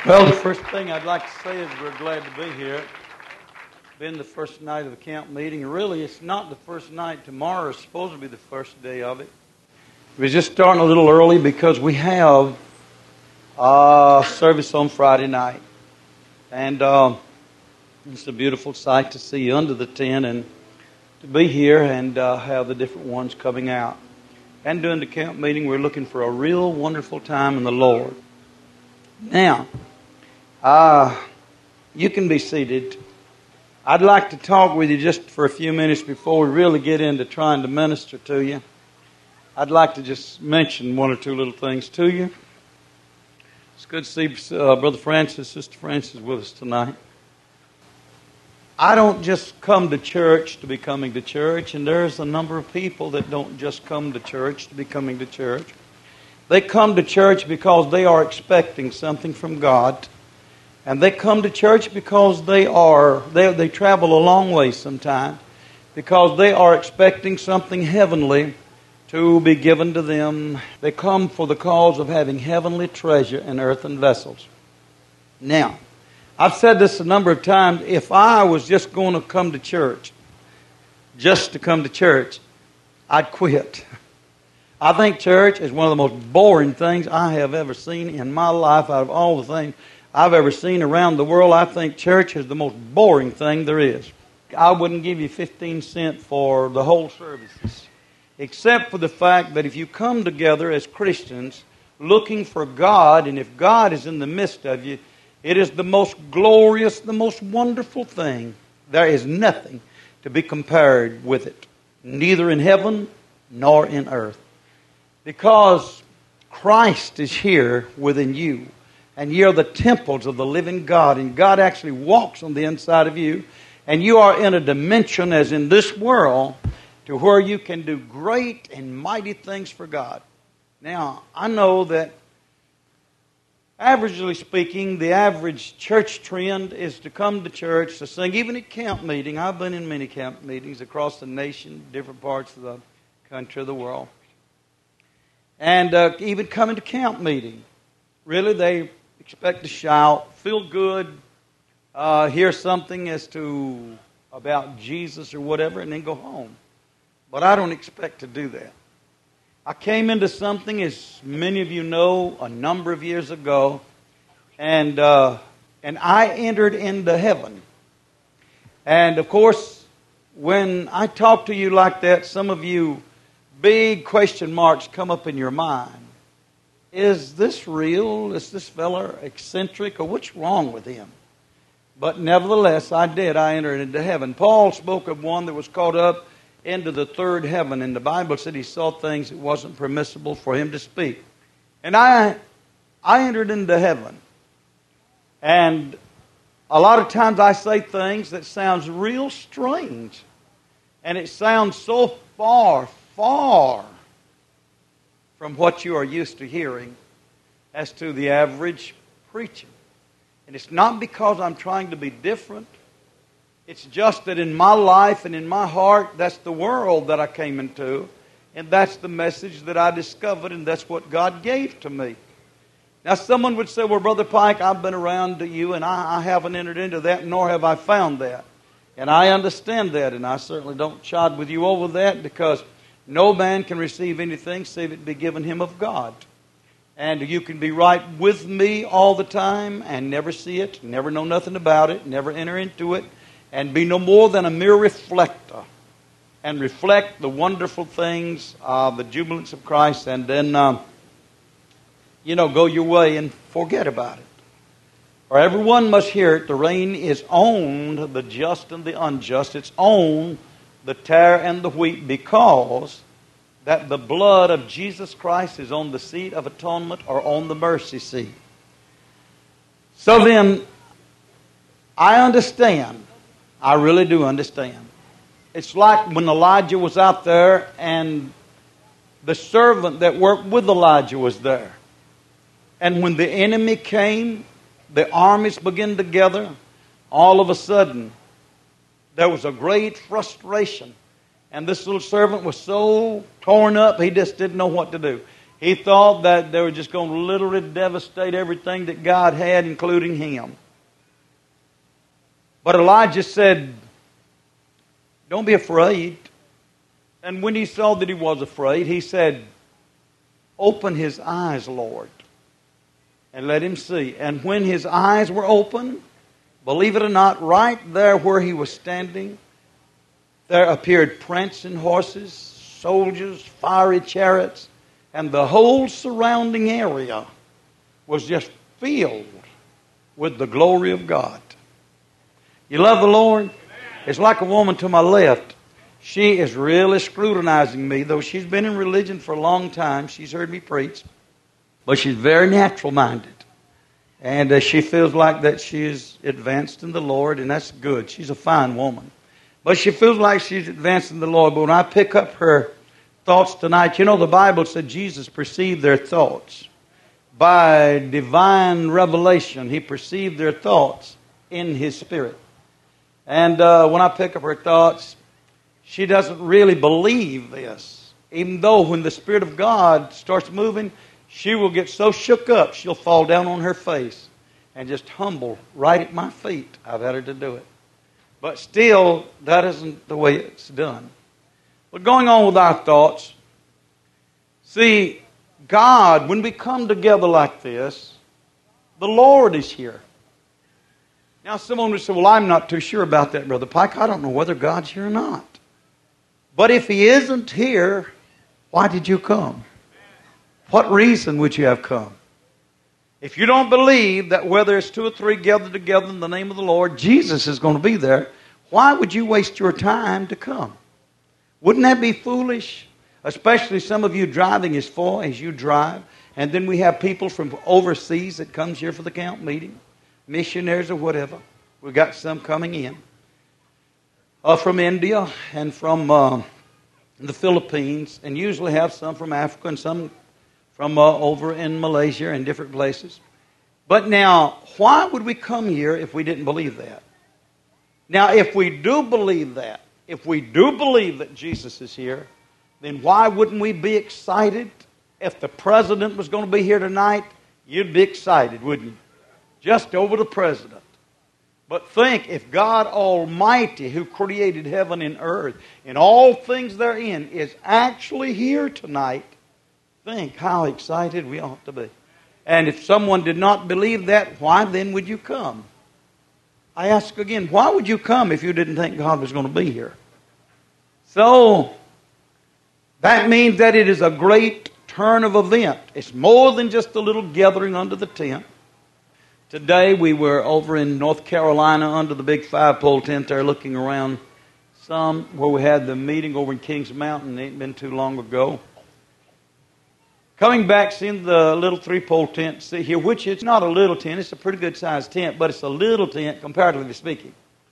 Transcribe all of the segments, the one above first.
Well, the first thing I'd like to say is we're glad to be here. It's been the first night of the camp meeting. Really, it's not the first night. Tomorrow is supposed to be the first day of it. We're just starting a little early because we have service on Friday night. And it's a beautiful sight to see you under the tent and to be here and have the different ones coming out. And during the camp meeting, we're looking for a real wonderful time in the Lord. Now, you can be seated. I'd like to talk with you just for a few minutes before we really get into trying to minister to you. I'd like to just mention one or two little things to you. It's good to see Brother Francis, Sister Francis with us tonight. I don't just come to church to be coming to church, and there's a number of people that don't just come to church to be coming to church. They come to church because they are expecting something from God. And they come to church because they travel a long way sometimes, because they are expecting something heavenly to be given to them. They come for the cause of having heavenly treasure in earthen vessels. Now, I've said this a number of times. If I was just going to come to church, just to come to church, I'd quit. I think church is one of the most boring things I have ever seen in my life. Out of all the things I've ever seen around the world, I think church is the most boring thing there is. I wouldn't give you 15 cents for the whole services, except for the fact that if you come together as Christians looking for God, and if God is in the midst of you, it is the most glorious, the most wonderful thing. There is nothing to be compared with it, neither in heaven nor in earth. Because Christ is here within you, and you are the temples of the living God, and God actually walks on the inside of you, and you are in a dimension, as in this world, to where you can do great and mighty things for God. Now, I know that, averagely speaking, the average church trend is to come to church to sing, even at camp meeting. I've been in many camp meetings across the nation, different parts of the country, of the world. And even coming to camp meeting, really they expect to shout, feel good, hear something about Jesus or whatever, and then go home. But I don't expect to do that. I came into something, as many of you know, a number of years ago, and I entered into heaven. And of course, when I talk to you like that, some of you big question marks come up in your mind. Is this real? Is this fella eccentric? Or what's wrong with him? But nevertheless, I did. I entered into heaven. Paul spoke of one that was caught up into the third heaven. And the Bible said he saw things that wasn't permissible for him to speak. And I entered into heaven. And a lot of times I say things that sounds real strange. And it sounds so far from what you are used to hearing as to the average preaching. And it's not because I'm trying to be different. It's just that in my life and in my heart, that's the world that I came into. And that's the message that I discovered, and that's what God gave to me. Now someone would say, well, Brother Pike, I've been around to you, and I haven't entered into that, nor have I found that. And I understand that, and I certainly don't chide with you over that, because no man can receive anything save it be given him of God. And you can be right with me all the time and never see it, never know nothing about it, never enter into it, and be no more than a mere reflector. And reflect the wonderful things of the jubilance of Christ, and then, go your way and forget about it. For everyone must hear it. The rain is on the just and the unjust. It's on the tare and the wheat, because that the blood of Jesus Christ is on the seat of atonement, or on the mercy seat. So then, I understand. I really do understand. It's like when Elijah was out there and the servant that worked with Elijah was there. And when the enemy came, the armies began to gather. All of a sudden, there was a great frustration. And this little servant was so torn up, he just didn't know what to do. He thought that they were just going to literally devastate everything that God had, including him. But Elijah said, don't be afraid. And when he saw that he was afraid, he said, open his eyes, Lord, and let him see. And when his eyes were open, believe it or not, right there where he was standing, there appeared prancing horses, soldiers, fiery chariots, and the whole surrounding area was just filled with the glory of God. You love the Lord? It's like a woman to my left. She is really scrutinizing me, though she's been in religion for a long time. She's heard me preach. But she's very natural-minded. And she feels like that she is advanced in the Lord, and that's good. She's a fine woman. But she feels like she's advanced in the Lord. But when I pick up her thoughts tonight, you know, the Bible said Jesus perceived their thoughts. By divine revelation, he perceived their thoughts in his spirit. And when I pick up her thoughts, she doesn't really believe this. Even though when the Spirit of God starts moving, she will get so shook up, she'll fall down on her face and just humble right at my feet. I've had her to do it. But still, that isn't the way it's done. But going on with our thoughts, see, God, when we come together like this, the Lord is here. Now, someone would say, well, I'm not too sure about that, Brother Pike. I don't know whether God's here or not. But if He isn't here, why did you come? What reason would you have come? If you don't believe that whether it's 2 or 3 gathered together in the name of the Lord, Jesus is going to be there, why would you waste your time to come? Wouldn't that be foolish? Especially some of you driving as far as you drive. And then we have people from overseas that comes here for the camp meeting. Missionaries or whatever. We've got some coming in. From India and from the Philippines. And usually have some from Africa and some from over in Malaysia and different places. But now, why would we come here if we didn't believe that? Now, if we do believe that, if we do believe that Jesus is here, then why wouldn't we be excited? If the president was going to be here tonight, you'd be excited, wouldn't you? Just over the president. But think, if God Almighty, who created heaven and earth, and all things therein, is actually here tonight, think how excited we ought to be. And if someone did not believe that, why then would you come? I ask again, why would you come if you didn't think God was going to be here? So, that means that it is a great turn of event. It's more than just a little gathering under the tent. Today we were over in North Carolina under the big 5-pole tent there looking around some where we had the meeting over in Kings Mountain. It ain't been too long ago. Coming back, seeing the little 3-pole tent see here, which it's not a little tent, it's a pretty good sized tent, but it's a little tent comparatively speaking.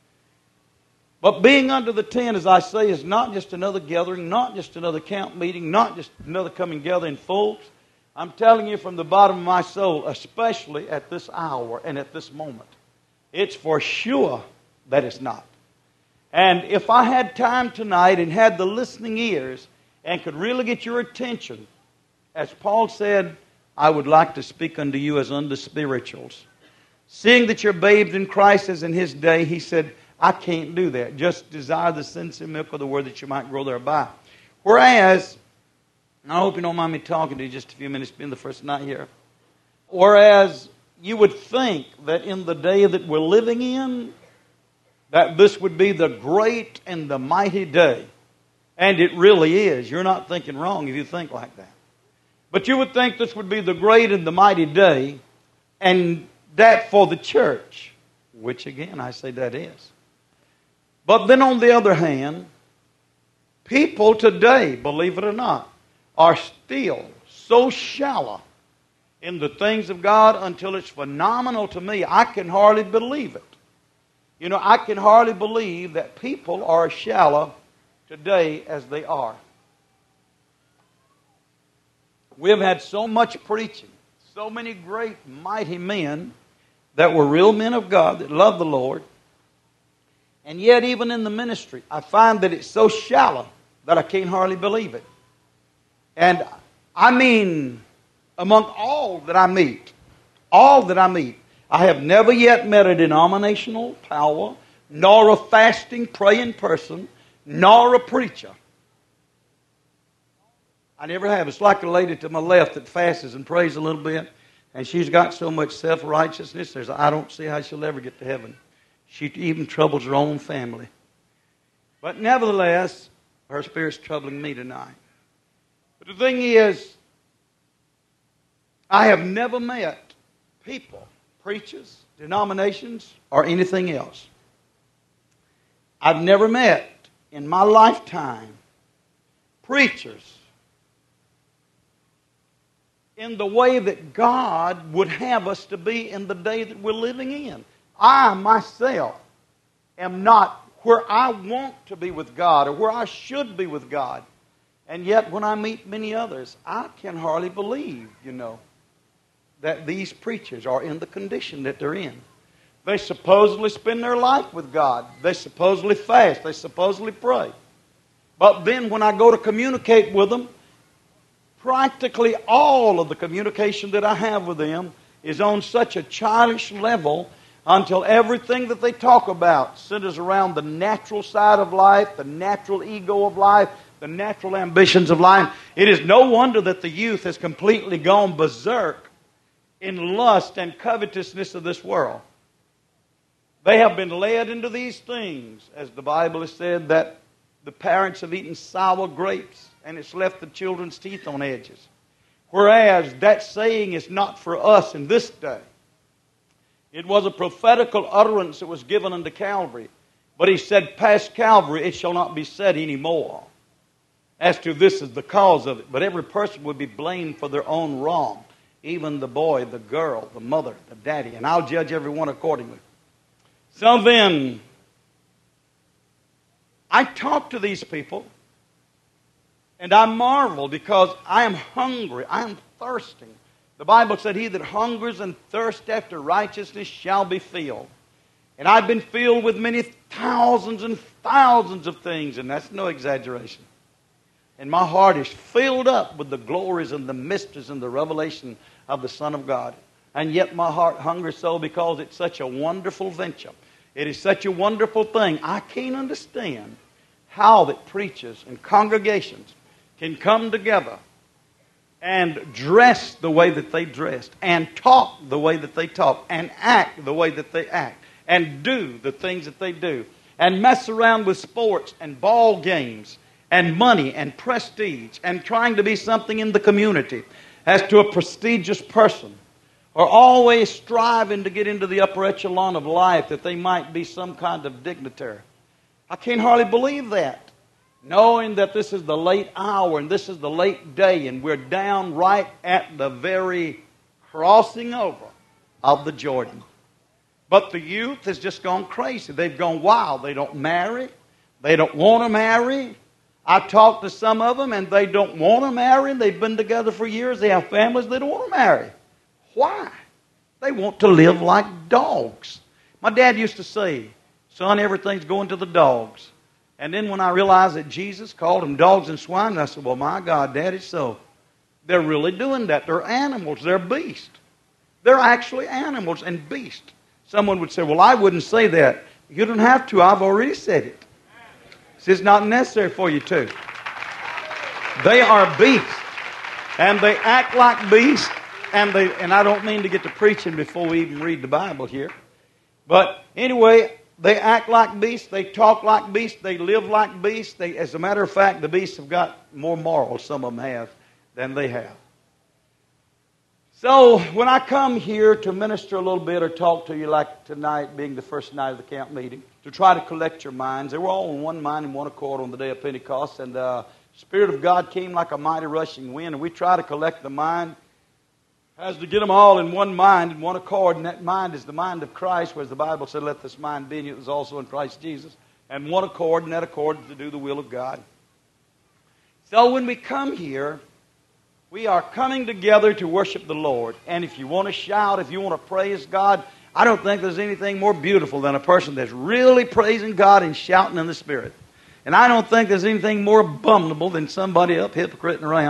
But being under the tent, as I say, is not just another gathering, not just another camp meeting, not just another coming gathering, folks. I'm telling you from the bottom of my soul, especially at this hour and at this moment, it's for sure that it's not. And if I had time tonight and had the listening ears and could really get your attention, as Paul said, I would like to speak unto you as unto spirituals. Seeing that you're bathed in Christ as in His day, he said, I can't do that. Just desire the sincere milk of the word that you might grow thereby. Whereas, and I hope you don't mind me talking to you just a few minutes, being the first night here. Whereas you would think that in the day that we're living in, that this would be the great and the mighty day. And it really is. You're not thinking wrong if you think like that. But you would think this would be the great and the mighty day, and that for the church, which again I say that is. But then on the other hand, people today, believe it or not, are still so shallow in the things of God until it's phenomenal to me. I can hardly believe it. You know, I can hardly believe that people are as shallow today as they are. We have had so much preaching, so many great, mighty men that were real men of God that loved the Lord. And yet, even in the ministry, I find that it's so shallow that I can't hardly believe it. And I mean, among all that I meet, I have never yet met a denominational power, nor a fasting, praying person, nor a preacher. I never have. It's like a lady to my left that fasts and prays a little bit, and she's got so much self-righteousness, I don't see how she'll ever get to heaven. She even troubles her own family. But nevertheless, her spirit's troubling me tonight. But the thing is, I have never met people, preachers, denominations, or anything else. I've never met in my lifetime preachers in the way that God would have us to be in the day that we're living in. I myself am not where I want to be with God or where I should be with God. And yet when I meet many others, I can hardly believe, that these preachers are in the condition that they're in. They supposedly spend their life with God. They supposedly fast. They supposedly pray. But then when I go to communicate with them, practically all of the communication that I have with them is on such a childish level until everything that they talk about centers around the natural side of life, the natural ego of life, the natural ambitions of life. It is no wonder that the youth has completely gone berserk in lust and covetousness of this world. They have been led into these things, as the Bible has said, that the parents have eaten sour grapes and it's left the children's teeth on edges. Whereas that saying is not for us in this day. It was a prophetical utterance that was given unto Calvary. But he said, past Calvary it shall not be said anymore. As to this is the cause of it. But every person would be blamed for their own wrong. Even the boy, the girl, the mother, the daddy. And I'll judge everyone accordingly. So then, I talk to these people, and I marvel because I am hungry, I am thirsting. The Bible said, he that hungers and thirsts after righteousness shall be filled. And I've been filled with many thousands and thousands of things, and that's no exaggeration. And my heart is filled up with the glories and the mysteries and the revelation of the Son of God. And yet my heart hungers so because it's such a wonderful venture. It is such a wonderful thing. I can't understand how that preachers and congregations can come together and dress the way that they dressed, and talk the way that they talk, and act the way that they act, and do the things that they do, and mess around with sports and ball games and money and prestige and trying to be something in the community as to a prestigious person, or always striving to get into the upper echelon of life that they might be some kind of dignitary. I can't hardly believe that. Knowing that this is the late hour and this is the late day and we're down right at the very crossing over of the Jordan. But the youth has just gone crazy. They've gone wild. They don't marry. They don't want to marry. I talked to some of them and they don't want to marry. They've been together for years. They have families. They don't want to marry. Why? They want to live like dogs. My dad used to say, son, everything's going to the dogs. And then when I realized that Jesus called them dogs and swine, I said, well, my God, Dad, it's so. They're really doing that. They're animals. They're beasts. They're actually animals and beasts. Someone would say, well, I wouldn't say that. You don't have to. I've already said it. It's not necessary for you to. They are beasts. And they act like beasts. And I don't mean to get to preaching before we even read the Bible here. But anyway, they act like beasts, they talk like beasts, they live like beasts. As a matter of fact, the beasts have got more morals, some of them have, than they have. So when I come here to minister a little bit or talk to you like tonight being the first night of the camp meeting, to try to collect your minds, they were all in one mind and one accord on the day of Pentecost, and the Spirit of God came like a mighty rushing wind, and we try to collect the mind as to get them all in one mind and one accord, and that mind is the mind of Christ, whereas the Bible said, let this mind be in you that was also in Christ Jesus, and one accord, and that accord is to do the will of God. So when we come here, we are coming together to worship the Lord. And if you want to shout, if you want to praise God, I don't think there's anything more beautiful than a person that's really praising God and shouting in the Spirit. And I don't think there's anything more abominable than somebody up hypocriting around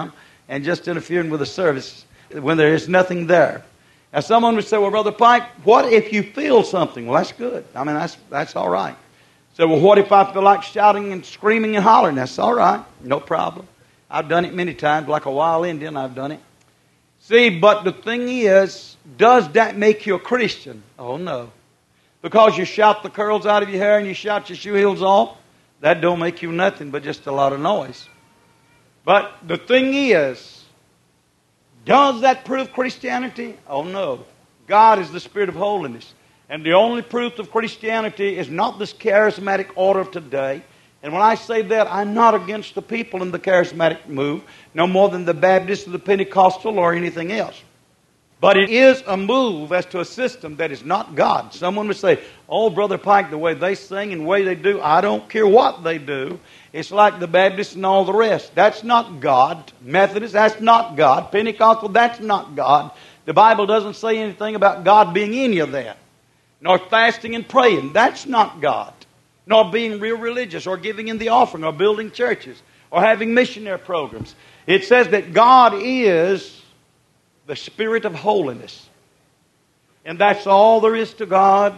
and just interfering with the service when there is nothing there. Now, someone would say, well, Brother Pike, what if you feel something? Well, that's good. I mean, that's all right. So, well, what if I feel like shouting and screaming and hollering? That's all right. No problem. I've done it many times. Like a wild Indian, I've done it. See, but the thing is, does that make you a Christian? Oh, no. Because you shout the curls out of your hair and you shout your shoe heels off, that don't make you nothing but just a lot of noise. But the thing is, does that prove Christianity? Oh, no. God is the Spirit of holiness. And the only proof of Christianity is not this charismatic order of today. And when I say that, I'm not against the people in the charismatic move, no more than the Baptist or the Pentecostal or anything else. But it is a move as to a system that is not God. Someone would say, oh, Brother Pike, the way they sing and the way they do, I don't care what they do. It's like the Baptists and all the rest. That's not God. Methodist, that's not God. Pentecostal, that's not God. The Bible doesn't say anything about God being any of that. Nor fasting and praying, that's not God. Nor being real religious, or giving in the offering, or building churches, or having missionary programs. It says that God is the Spirit of holiness. And that's all there is to God.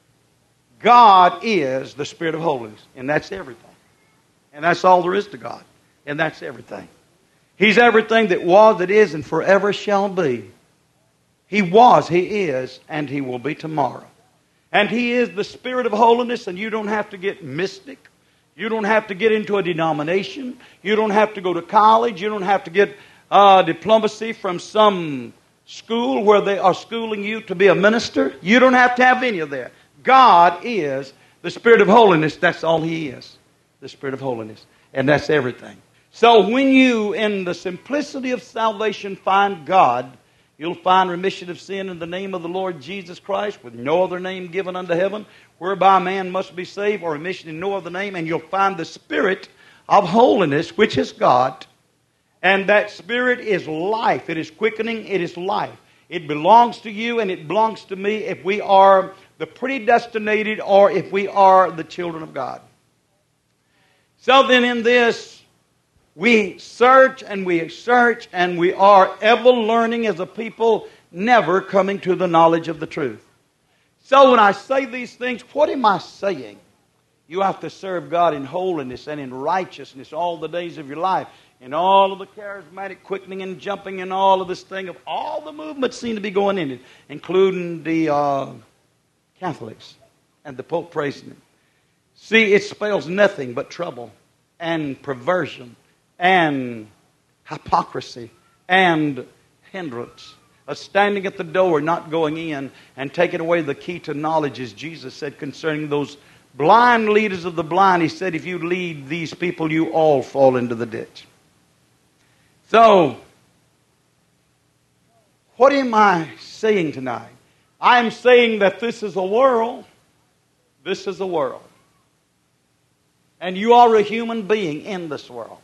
God is the Spirit of holiness. And that's everything. And that's all there is to God. And that's everything. He's everything that was, that is, and forever shall be. He was, He is, and He will be tomorrow. And He is the Spirit of holiness, and you don't have to get mystic. You don't have to get into a denomination. You don't have to go to college. You don't have to get diplomacy from some school where they are schooling you to be a minister. You don't have to have any of that. God is the Spirit of holiness. That's all He is, the Spirit of holiness. And that's everything. So when you, in the simplicity of salvation, find God, you'll find remission of sin in the name of the Lord Jesus Christ, with no other name given unto heaven, whereby man must be saved, or remission in no other name. And you'll find the Spirit of holiness, which is God. And that Spirit is life. It is quickening. It is life. It belongs to you and it belongs to me if we are the predestinated or if we are the children of God. So then in this, we search and we are ever learning as a people, never coming to the knowledge of the truth. So when I say these things, what am I saying? You have to serve God in holiness and in righteousness all the days of your life. And all of the charismatic quickening and jumping and all of this thing of all the movements seem to be going in it, including the Catholics and the Pope praising Him. See, it spells nothing but trouble and perversion and hypocrisy and hindrance. A standing at the door, not going in, and taking away the key to knowledge, as Jesus said concerning those blind leaders of the blind. He said, if you lead these people, you all fall into the ditch. So, what am I saying tonight? I'm saying that this is a world. This is a world. And you are a human being in this world.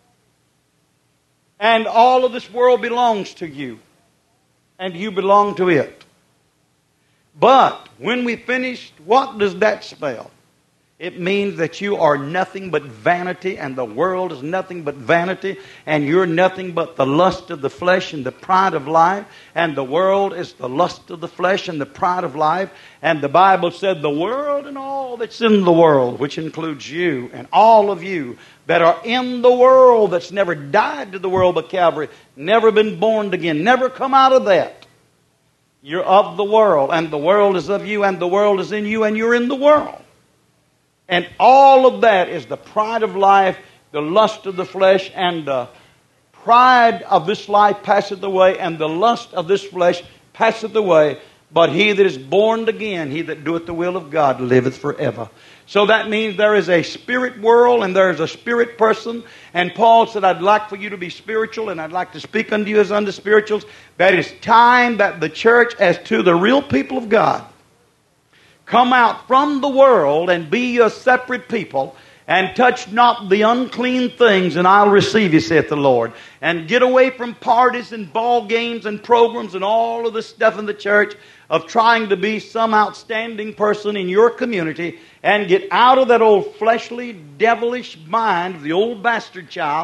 And all of this world belongs to you. And you belong to it. But when we finish, what does that spell? It means that you are nothing but vanity, and the world is nothing but vanity, and you're nothing but the lust of the flesh and the pride of life, and the world is the lust of the flesh and the pride of life. And the Bible said the world and all that's in the world, which includes you and all of you that are in the world, that's never died to the world but Calvary, never been born again, never come out of that. You're of the world, and the world is of you, and the world is in you, and you're in the world. And all of that is the pride of life, the lust of the flesh, and the pride of this life passeth away, and the lust of this flesh passeth away. But he that is born again, he that doeth the will of God, liveth forever. So that means there is a spirit world and there is a spirit person. And Paul said, I'd like for you to be spiritual, and I'd like to speak unto you as unto spirituals. That is time that the church, as to the real people of God, come out from the world and be a separate people, and touch not the unclean things, and I'll receive you, saith the Lord. And get away from parties and ball games and programs and all of this stuff in the church of trying to be some outstanding person in your community, and get out of that old fleshly, devilish mind of the old bastard child,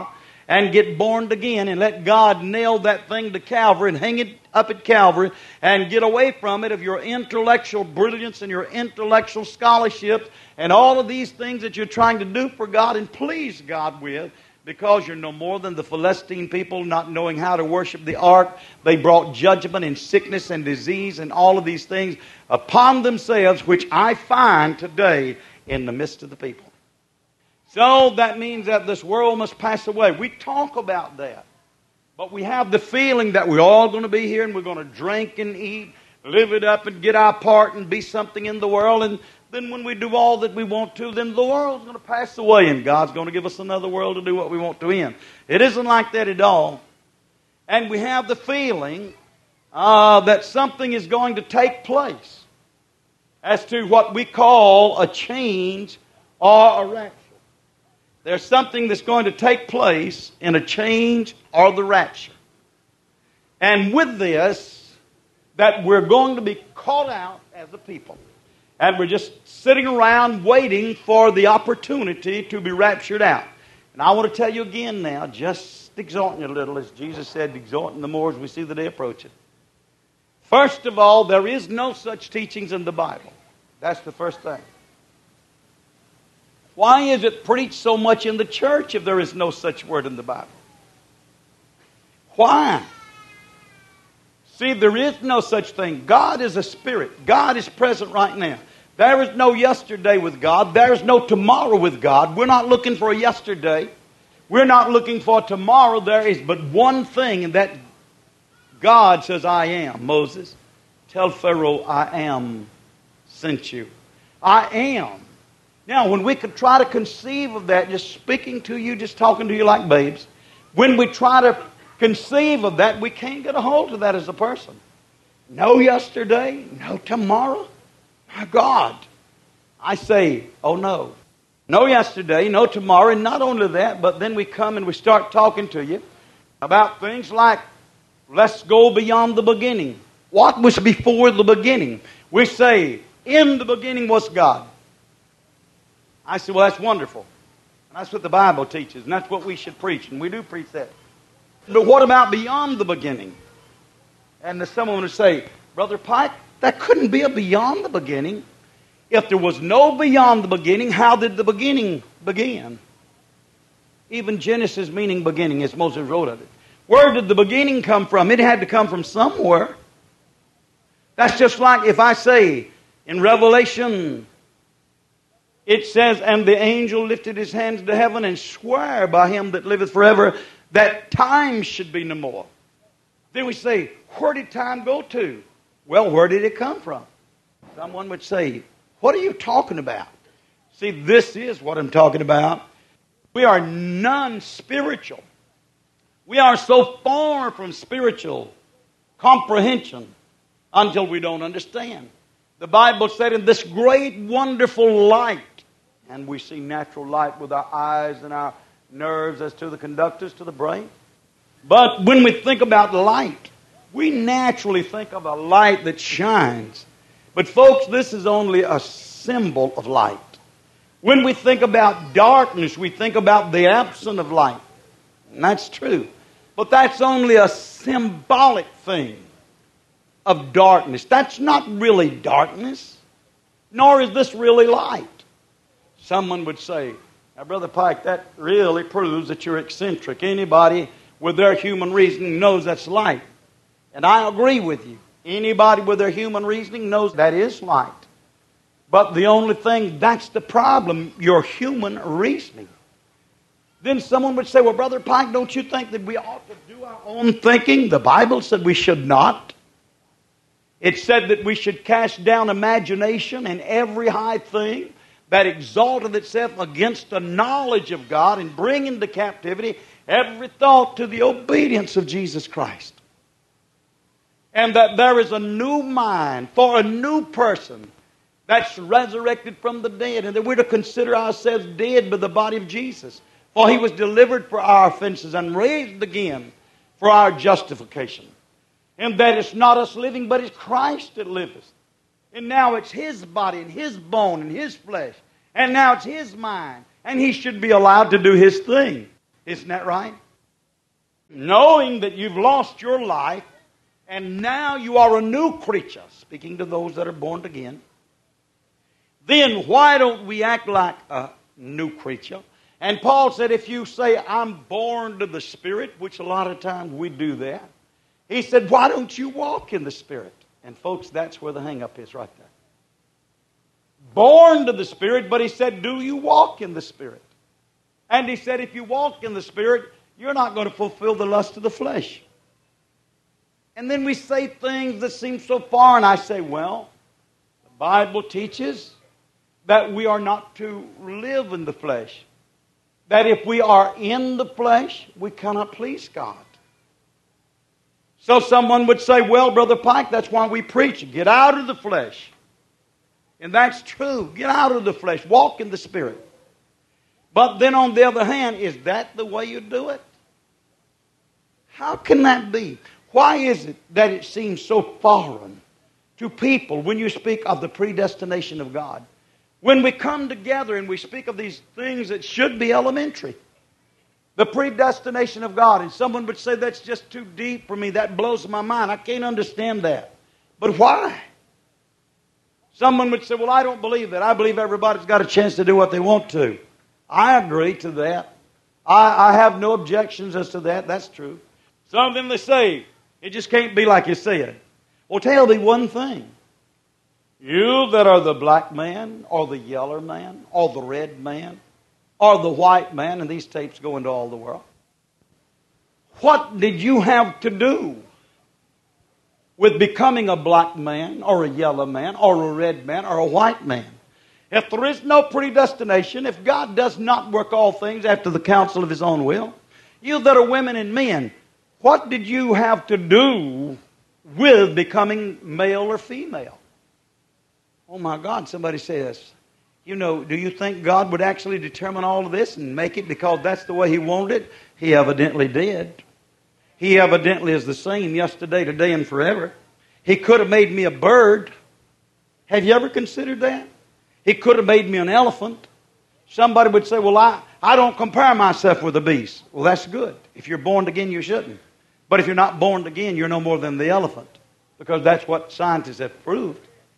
and get born again and let God nail that thing to Calvary and hang it up at Calvary and get away from it of your intellectual brilliance and your intellectual scholarship and all of these things that you're trying to do for God and please God with, because you're no more than the Philistine people not knowing how to worship the ark. They brought judgment and sickness and disease and all of these things upon themselves, which I find today in the midst of the people. So that means that this world must pass away. We talk about that. But we have the feeling that we're all going to be here and we're going to drink and eat, live it up and get our part and be something in the world. And then when we do all that we want to, then the world's going to pass away and God's going to give us another world to do what we want to in. It isn't like that at all. And we have the feeling that something is going to take place as to what we call a change or a rapture. There's something that's going to take place in a change or the rapture. And with this, that we're going to be caught out as a people. And we're just sitting around waiting for the opportunity to be raptured out. And I want to tell you again now, just exhorting you a little, as Jesus said, exhorting the more as we see the day approaching. First of all, there is no such teachings in the Bible. That's the first thing. Why is it preached so much in the church if there is no such word in the Bible? Why? See, there is no such thing. God is a spirit. God is present right now. There is no yesterday with God. There is no tomorrow with God. We're not looking for a yesterday. We're not looking for tomorrow. There is but one thing, and that God says, I am. Moses, tell Pharaoh, I am sent you. I am. Now, when we could try to conceive of that, just speaking to you, just talking to you like babes, when we try to conceive of that, we can't get a hold of that as a person. No yesterday, no tomorrow. My God. I say, oh no. No yesterday, no tomorrow, and not only that, but then we come and we start talking to you about things like, let's go beyond the beginning. What was before the beginning? We say, in the beginning was God. I said, well, that's wonderful. And that's what the Bible teaches, and that's what we should preach, and we do preach that. But what about beyond the beginning? And someone would say, Brother Pike, that couldn't be a beyond the beginning. If there was no beyond the beginning, how did the beginning begin? Even Genesis meaning beginning, as Moses wrote of it. Where did the beginning come from? It had to come from somewhere. That's just like if I say in Revelation, it says, and the angel lifted his hands to heaven and swore by him that liveth forever that time should be no more. Then we say, where did time go to? Well, where did it come from? Someone would say, what are you talking about? See, this is what I'm talking about. We are non-spiritual. We are so far from spiritual comprehension until we don't understand. The Bible said in this great, wonderful light, and we see natural light with our eyes and our nerves as to the conductors to the brain. But when we think about light, we naturally think of a light that shines. But folks, this is only a symbol of light. When we think about darkness, we think about the absence of light. And that's true. But that's only a symbolic thing of darkness. That's not really darkness, nor is this really light. Someone would say, now, Brother Pike, that really proves that you're eccentric. Anybody with their human reasoning knows that's light. And I agree with you. Anybody with their human reasoning knows that is light. But the only thing, that's the problem, your human reasoning. Then someone would say, well, Brother Pike, don't you think that we ought to do our own thinking? The Bible said we should not. It said that we should cast down imagination and every high thing that exalteth itself against the knowledge of God, and bring into captivity every thought to the obedience of Jesus Christ. And that there is a new mind for a new person that's resurrected from the dead, and that we're to consider ourselves dead by the body of Jesus. For He was delivered for our offenses and raised again for our justification. And that it's not us living, but it's Christ that liveth. And now it's His body and His bone and His flesh. And now it's His mind. And He should be allowed to do His thing. Isn't that right? knowing that you've lost your life and now you are a new creature, speaking to those that are born again, then why don't we act like a new creature? And Paul said, if you say, I'm born to the Spirit, which a lot of times we do that, he said, why don't you walk in the Spirit? And folks, that's where the hang-up is right there. Born to the Spirit, but he said, do you walk in the Spirit? And he said, if you walk in the Spirit, you're not going to fulfill the lust of the flesh. And then we say things that seem so far, and I say, well, the Bible teaches that we are not to live in the flesh. That if we are in the flesh, we cannot please God. So someone would say, well, Brother Pike, that's why we preach. Get out of the flesh. And that's true. Get out of the flesh. Walk in the Spirit. But then on the other hand, is that the way you do it? How can that be? Why is it that it seems so foreign to people when you speak of the predestination of God? When we come together and we speak of these things that should be elementary. The predestination of God. And someone would say, that's just too deep for me. That blows my mind. I can't understand that. But why? Someone would say, well, I don't believe that. I believe everybody's got a chance to do what they want to. I agree to that. I have no objections as to that. That's true. Some of them, they say, it just can't be like you said. Well, tell me one thing. You that are the black man, or the yellow man, or the red man, or the white man, and these tapes go into all the world. What did you have to do with becoming a black man, or a yellow man, or a red man, or a white man? If there is no predestination, if God does not work all things after the counsel of His own will, you that are women and men, what did you have to do with becoming male or female? Oh my God, somebody says, you know, do you think God would actually determine all of this and make it because that's the way He wanted it? He evidently did. He evidently is the same yesterday, today, and forever. He could have made me a bird. Have you ever considered that? He could have made me an elephant. Somebody would say, well, I don't compare myself with a beast. Well, that's good. If you're born again, you shouldn't. But if you're not born again, you're no more than the elephant. Because that's what scientists have proved.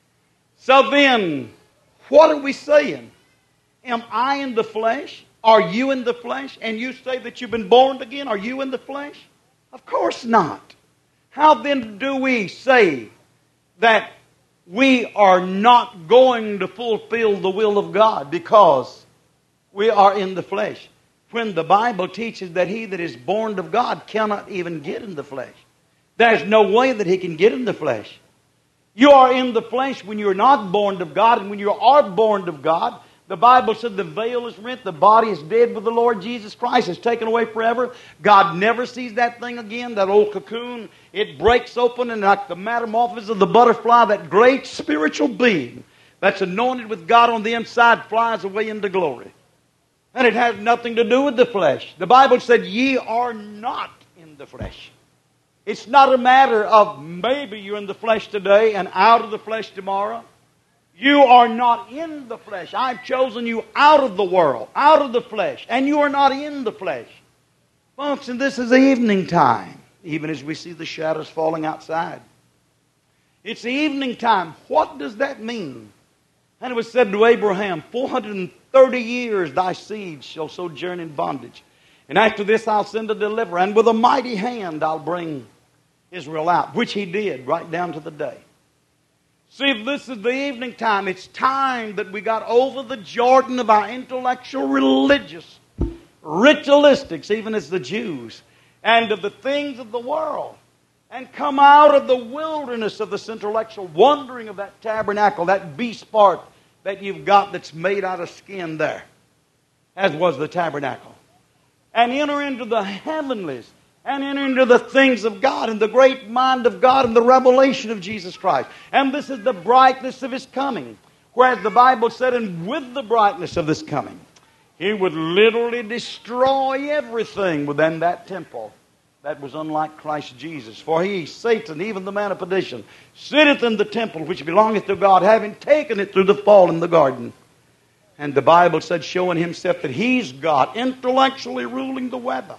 So then, what are we saying? Am I in the flesh? Are you in the flesh? And you say that you've been born again? Are you in the flesh? Of course not. How then do we say that we are not going to fulfill the will of God because we are in the flesh, when the Bible teaches that he that is born of God cannot even get in the flesh? There's no way that he can get in the flesh. You are in the flesh when you're not born of God, and when you are born of God, the Bible said the veil is rent, the body is dead with the Lord Jesus Christ, is taken away forever. God never sees that thing again, that old cocoon. It breaks open, and like the metamorphosis of the butterfly, that great spiritual being that's anointed with God on the inside flies away into glory. And it has nothing to do with the flesh. The Bible said, ye are not in the flesh. It's not a matter of maybe you're in the flesh today and out of the flesh tomorrow. You are not in the flesh. I've chosen you out of the world, out of the flesh, and you are not in the flesh. Folks, and this is the evening time, even as we see the shadows falling outside. It's the evening time. What does that mean? And it was said to Abraham, 430 years thy seed shall sojourn in bondage. And after this I'll send a deliverer, and with a mighty hand I'll bring Israel out, which he did right down to the day. See, this is the evening time. It's time that we got over the Jordan of our intellectual, religious, ritualistics, even as the Jews, and of the things of the world, and come out of the wilderness of this intellectual wandering of that tabernacle, that beast part that you've got that's made out of skin there, as was the tabernacle, and enter into the heavenlies, and enter into the things of God and the great mind of God and the revelation of Jesus Christ. And this is the brightness of His coming. Whereas the Bible said, and with the brightness of this coming, He would literally destroy everything within that temple that was unlike Christ Jesus. For He, Satan, even the man of perdition, sitteth in the temple which belongeth to God, having taken it through the fall in the garden. And the Bible said, showing Himself that He's God, intellectually ruling the weather,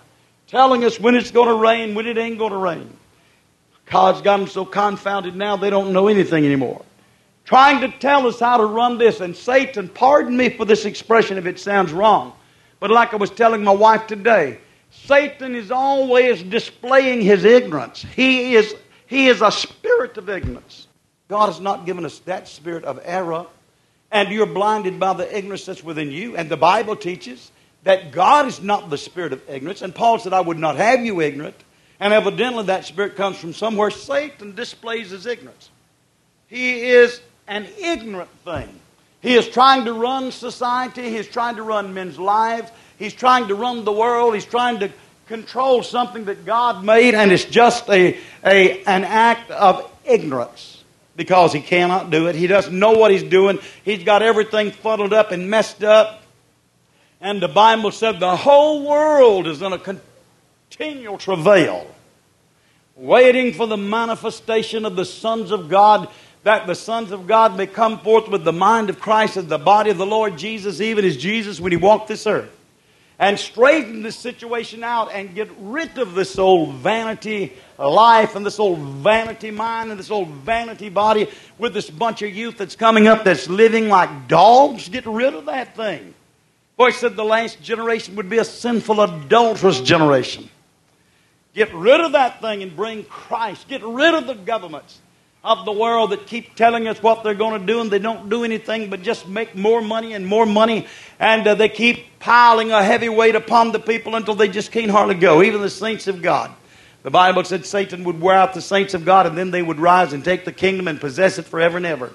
telling us when it's going to rain, when it ain't going to rain. God's got them so confounded now they don't know anything anymore. Trying to tell us how to run this. And Satan, pardon me for this expression if it sounds wrong, but like I was telling my wife today, Satan is always displaying his ignorance. He is a spirit of ignorance. God has not given us that spirit of error, and you're blinded by the ignorance that's within you. And the Bible teaches that God is not the spirit of ignorance. And Paul said, I would not have you ignorant. And evidently that spirit comes from somewhere. Satan displays his ignorance. He is an ignorant thing. He is trying to run society. He is trying to run men's lives. He's trying to run the world. He's trying to control something that God made, and it's just an act of ignorance because he cannot do it. He doesn't know what he's doing. He's got everything fuddled up and messed up. And the Bible said the whole world is in a continual travail, waiting for the manifestation of the sons of God, that the sons of God may come forth with the mind of Christ and the body of the Lord Jesus, even as Jesus when he walked this earth, and straighten this situation out and get rid of this old vanity life and this old vanity mind and this old vanity body with this bunch of youth that's coming up that's living like dogs. Get rid of that thing. Boy, he said the last generation would be a sinful, adulterous generation. Get rid of that thing and bring Christ. Get rid of the governments of the world that keep telling us what they're going to do, and they don't do anything but just make more money and more money, and they keep piling a heavy weight upon the people until they just can't hardly go, even the saints of God. The Bible said Satan would wear out the saints of God, and then they would rise and take the kingdom and possess it forever and ever.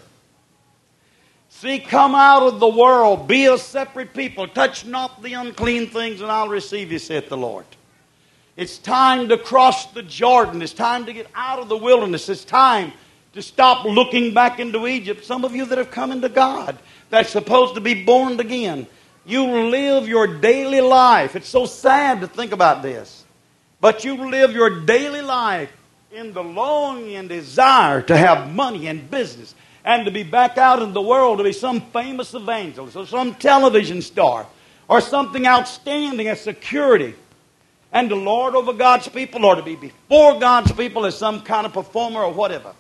See, come out of the world, be a separate people, touch not the unclean things, and I'll receive you, saith the Lord. It's time to cross the Jordan. It's time to get out of the wilderness. It's time to stop looking back into Egypt. Some of you that have come into God, that's supposed to be born again, you live your daily life. It's so sad to think about this. But you live your daily life in the longing and desire to have money and business and to be back out in the world to be some famous evangelist or some television star or something outstanding as security and to lord over God's people or to be before God's people as some kind of performer or whatever.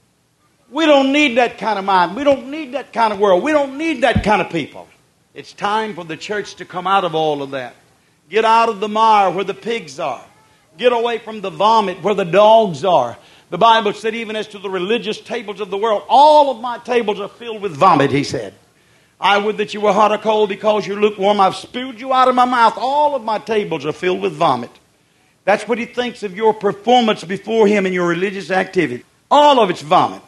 We don't need that kind of mind. We don't need that kind of world. We don't need that kind of people. It's time for the church to come out of all of that. Get out of the mire where the pigs are. Get away from the vomit where the dogs are. The Bible said even as to the religious tables of the world, all of my tables are filled with vomit, he said. I would that you were hot or cold because you're lukewarm. I've spewed you out of my mouth. All of my tables are filled with vomit. That's what he thinks of your performance before him in your religious activity. All of it's vomit.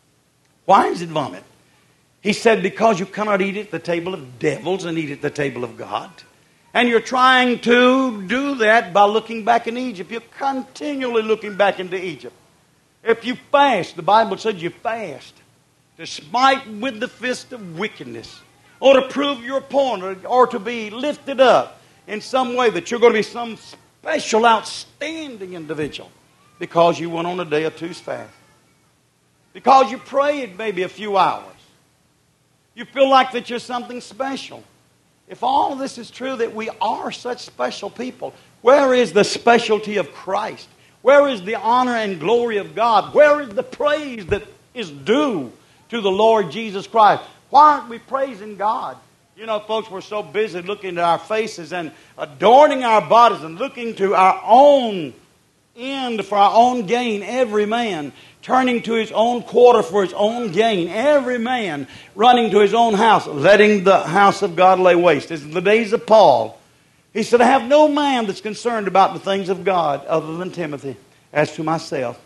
Why is it vomit? He said, because you cannot eat at the table of devils and eat at the table of God. And you're trying to do that by looking back in Egypt. You're continually looking back into Egypt. If you fast, the Bible said you fast to smite with the fist of wickedness, or to prove your point, or to be lifted up in some way that you're going to be some special, outstanding individual because you went on a day or two's fast. Because you prayed maybe a few hours. You feel like that you're something special. If all of this is true, that we are such special people, where is the specialty of Christ? Where is the honor and glory of God? Where is the praise that is due to the Lord Jesus Christ? Why aren't we praising God? You know, folks, we're so busy looking at our faces and adorning our bodies and looking to our own end for our own gain, every man turning to his own quarter for his own gain, every man running to his own house, letting the house of God lay waste. As in the days of Paul, he said, I have no man that's concerned about the things of God other than Timothy, as to myself.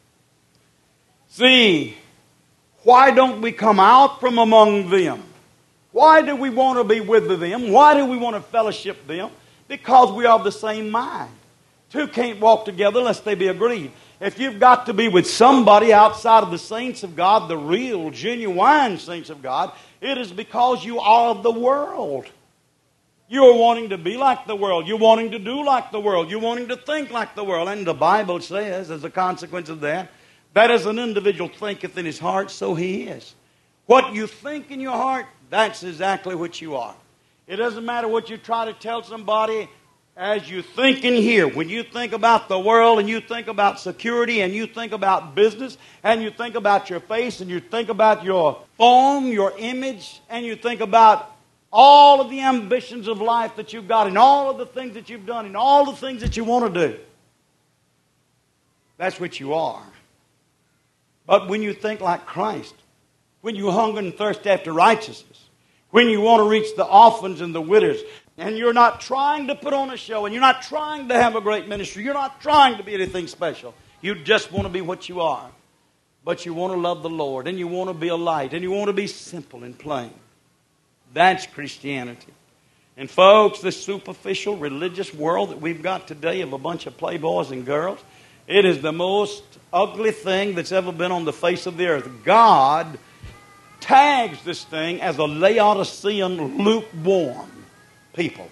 See, why don't we come out from among them? Why do we want to be with them? Why do we want to fellowship them? Because we are of the same mind. Two can't walk together unless they be agreed. If you've got to be with somebody outside of the saints of God, the real, genuine saints of God, it is because you are of the world. You're wanting to be like the world. You're wanting to do like the world. You're wanting to think like the world. And the Bible says, as a consequence of that, that as an individual thinketh in his heart, so he is. What you think in your heart, that's exactly what you are. It doesn't matter what you try to tell somebody as you think in here, when you think about the world and you think about security and you think about business and you think about your face and you think about your form, your image, and you think about all of the ambitions of life that you've got and all of the things that you've done and all the things that you want to do, that's what you are. But when you think like Christ, when you hunger and thirst after righteousness, when you want to reach the orphans and the widows, and you're not trying to put on a show, and you're not trying to have a great ministry, you're not trying to be anything special. You just want to be what you are. But you want to love the Lord, and you want to be a light, and you want to be simple and plain. That's Christianity. And folks, this superficial religious world that we've got today of a bunch of playboys and girls, it is the most ugly thing that's ever been on the face of the earth. God tags this thing as a Laodicean lukewarm people.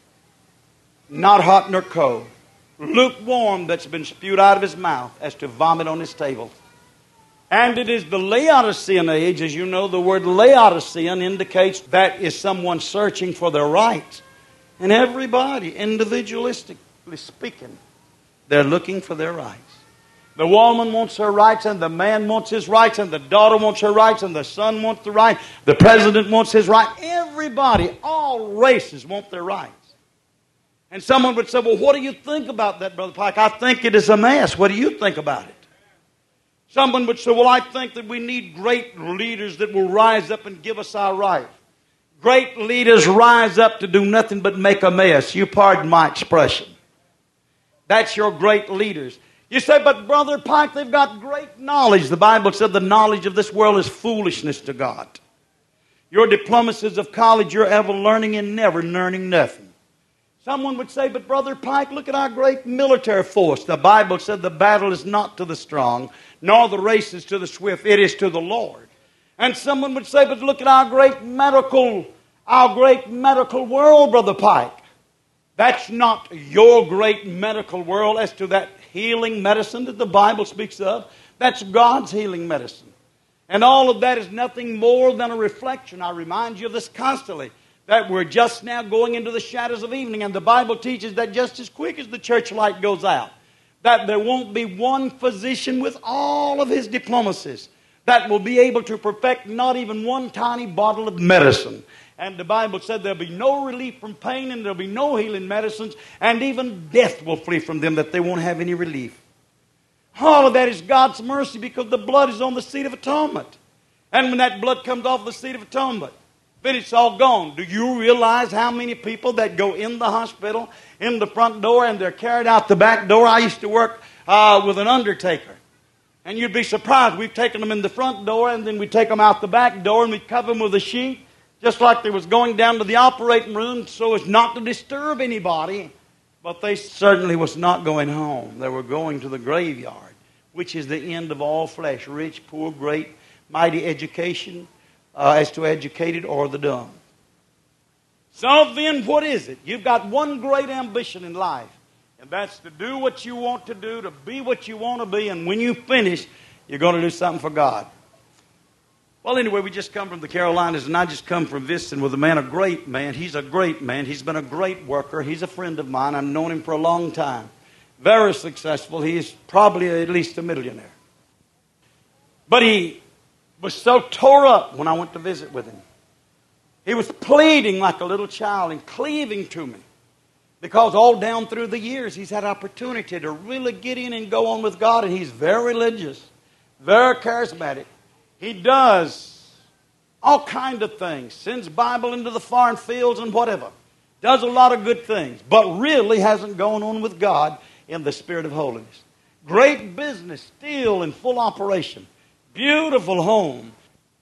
Not hot nor cold. Lukewarm that's been spewed out of his mouth as to vomit on his table. And it is the Laodicean age. As you know, the word Laodicean indicates that is someone searching for their rights. And everybody, individualistically speaking, they're looking for their rights. The woman wants her rights, and the man wants his rights, and the daughter wants her rights, and the son wants the right. The president wants his right. Everybody, all races want their rights. And someone would say, well, what do you think about that, Brother Pike? I think it is a mess. What do you think about it? Someone would say, well, I think that we need great leaders that will rise up and give us our right. Great leaders rise up to do nothing but make a mess. You pardon my expression. That's your great leaders. You say, but Brother Pike, they've got great knowledge. The Bible said the knowledge of this world is foolishness to God. Your diplomacies of college, you're ever learning and never learning nothing. Someone would say, but Brother Pike, look at our great military force. The Bible said the battle is not to the strong, nor the race is to the swift. It is to the Lord. And someone would say, but look at our great medical world, Brother Pike. That's not your great medical world as to that healing medicine that the Bible speaks of. That's God's healing medicine. And all of that is nothing more than a reflection. I remind you of this constantly, that we're just now going into the shadows of evening. And the Bible teaches that just as quick as the church light goes out, that there won't be one physician with all of his diplomacies that will be able to perfect not even one tiny bottle of medicine. And the Bible said there'll be no relief from pain, and there'll be no healing medicines, and even death will flee from them, that they won't have any relief. All of that is God's mercy, because the blood is on the seat of atonement. And when that blood comes off the seat of atonement, then it's all gone. Do you realize how many people that go in the hospital, in the front door, and they're carried out the back door? I used to work with an undertaker. And you'd be surprised. We've taken them in the front door, and then we take them out the back door, and we cover them with a sheet, just like they was going down to the operating room so as not to disturb anybody. But they certainly was not going home. They were going to the graveyard, which is the end of all flesh. Rich, poor, great, mighty education, as to educated or the dumb. So then what is it? You've got one great ambition in life. And that's to do what you want to do, to be what you want to be. And when you finish, you're going to do something for God. Well, anyway, we just come from the Carolinas, and I just come from visiting with a man, a great man. He's a great man. He's been a great worker. He's a friend of mine. I've known him for a long time. Very successful. He's probably at least a millionaire. But he was so tore up when I went to visit with him. He was pleading like a little child and cleaving to me. Because all down through the years, he's had opportunity to really get in and go on with God. And he's very religious, very charismatic. He does all kinds of things. Sends Bible into the foreign fields and whatever. Does a lot of good things. But really hasn't gone on with God in the spirit of holiness. Great business, still in full operation. Beautiful home.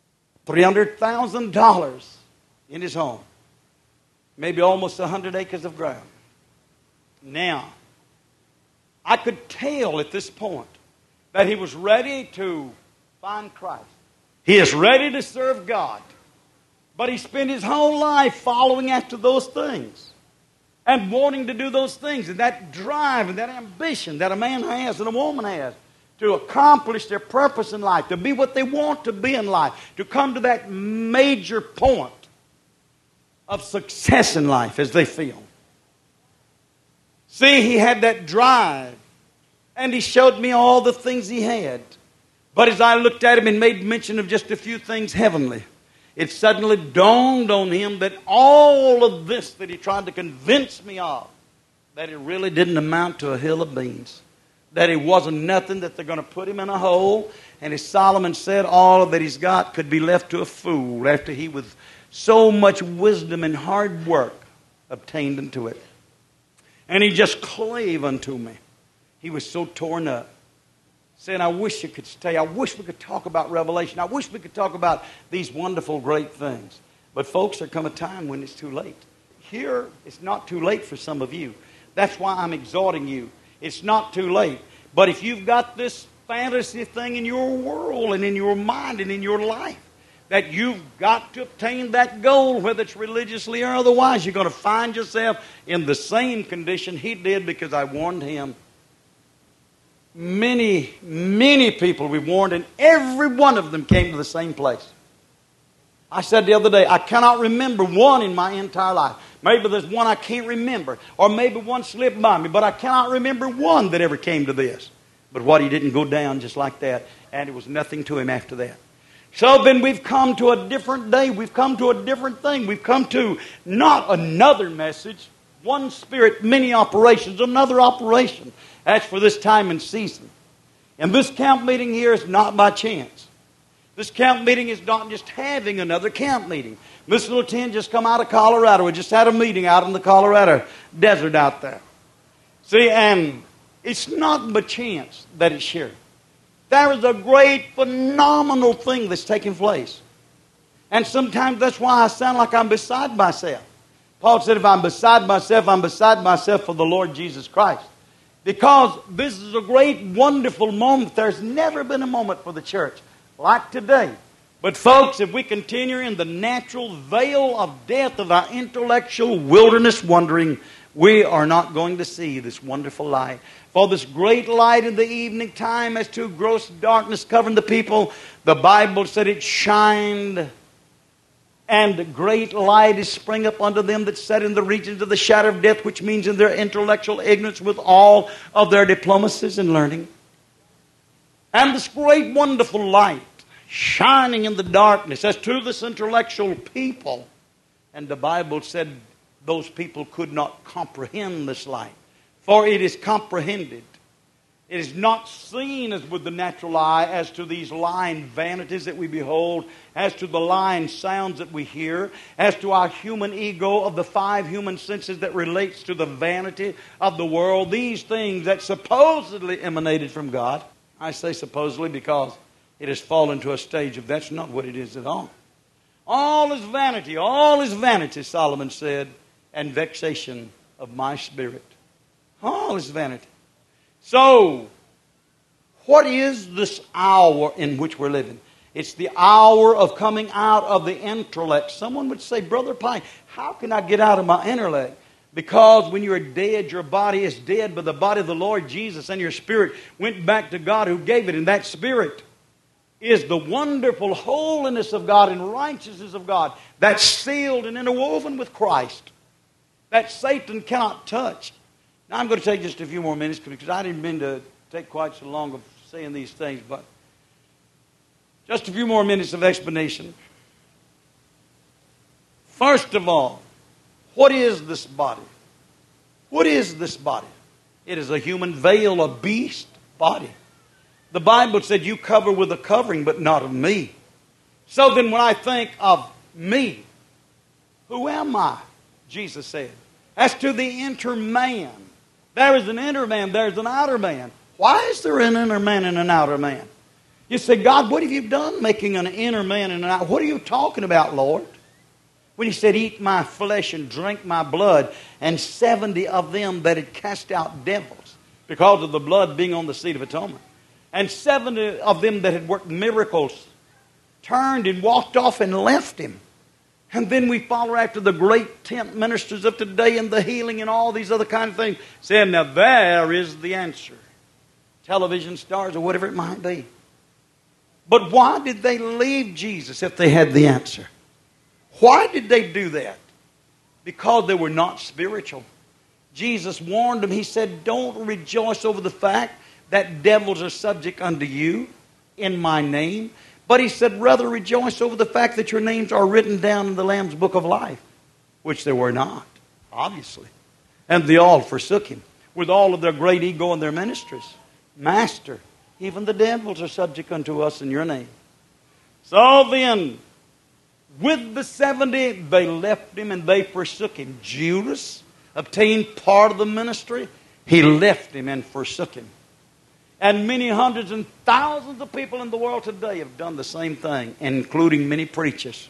$300,000 in his home. Maybe almost 100 acres of ground. Now, I could tell at this point that he was ready to find Christ. He is ready to serve God. But he spent his whole life following after those things. And wanting to do those things. And that drive and that ambition that a man has and a woman has. To accomplish their purpose in life. To be what they want to be in life. To come to that major point of success in life as they feel. See, he had that drive. And he showed me all the things he had. But as I looked at him and made mention of just a few things heavenly, it suddenly dawned on him that all of this that he tried to convince me of, that it really didn't amount to a hill of beans. That it wasn't nothing, that they're going to put him in a hole. And as Solomon said, all that he's got could be left to a fool after he with so much wisdom and hard work obtained unto it. And he just clave unto me. He was so torn up, saying, I wish you could stay. I wish we could talk about Revelation. I wish we could talk about these wonderful, great things. But folks, there come a time when it's too late. Here, it's not too late for some of you. That's why I'm exhorting you. It's not too late. But if you've got this fantasy thing in your world and in your mind and in your life, that you've got to obtain that goal, whether it's religiously or otherwise, you're going to find yourself in the same condition he did, because I warned him. Many, many people we warned, and every one of them came to the same place. I said the other day, I cannot remember one in my entire life. Maybe there's one I can't remember, or maybe one slipped by me, but I cannot remember one that ever came to this. But what, he didn't go down just like that, and it was nothing to him after that. So then we've come to a different day. We've come to a different thing. We've come to not another message. One Spirit, many operations, another operation. That's for this time and season. And this camp meeting here is not by chance. This camp meeting is not just having another camp meeting. Miss Lieutenant just come out of Colorado. We just had a meeting out in the Colorado desert out there. See, and it's not by chance that it's here. There is a great, phenomenal thing that's taking place. And sometimes that's why I sound like I'm beside myself. Paul said, if I'm beside myself for the Lord Jesus Christ. Because this is a great, wonderful moment. There's never been a moment for the church like today. But folks, if we continue in the natural veil of death of our intellectual wilderness wandering, we are not going to see this wonderful light. For this great light in the evening time, as to gross darkness covering the people, the Bible said it shined, and great light is spring up unto them that sat in the regions of the shadow of death, which means in their intellectual ignorance with all of their diplomacies and learning. And this great wonderful light shining in the darkness as to this intellectual people. And the Bible said those people could not comprehend this light. For it is comprehended. It is not seen as with the natural eye, as to these lying vanities that we behold, as to the lying sounds that we hear, as to our human ego of the 5 human senses that relates to the vanity of the world. These things that supposedly emanated from God. I say supposedly because it has fallen to a stage of that's not what it is at all. All is vanity, Solomon said, and vexation of my spirit. All is vanity. So, what is this hour in which we're living? It's the hour of coming out of the intellect. Someone would say, Brother Pine, how can I get out of my intellect? Because when you're dead, your body is dead, but the body of the Lord Jesus and your spirit went back to God who gave it. And that spirit is the wonderful holiness of God and righteousness of God that's sealed and interwoven with Christ, that Satan cannot touch. Now, I'm going to take just a few more minutes because I didn't mean to take quite so long of saying these things, but just a few more minutes of explanation. First of all, what is this body? What is this body? It is a human veil, a beast body. The Bible said you cover with a covering, but not of me. So then when I think of me, who am I? Jesus said. As to the inner man, there is an inner man, there's an outer man. Why is there an inner man and an outer man? You say, God, what have you done making an inner man and an outer? What are you talking about, Lord? When he said, eat my flesh and drink my blood, and 70 of them that had cast out devils because of the blood being on the seat of atonement. And 70 of them that had worked miracles turned and walked off and left him. And then we follow after the great tent ministers of today and the healing and all these other kind of things. Saying, now there is the answer. Television stars or whatever it might be. But why did they leave Jesus if they had the answer? Why did they do that? Because they were not spiritual. Jesus warned them. He said, don't rejoice over the fact that devils are subject unto you in my name. But he said, rather rejoice over the fact that your names are written down in the Lamb's book of life, which they were not, obviously. And they all forsook him with all of their great ego and their ministries. Master, even the devils are subject unto us in your name. So then, with the 70, they left him and they forsook him. Judas obtained part of the ministry. He left him and forsook him. And many hundreds and thousands of people in the world today have done the same thing, including many preachers.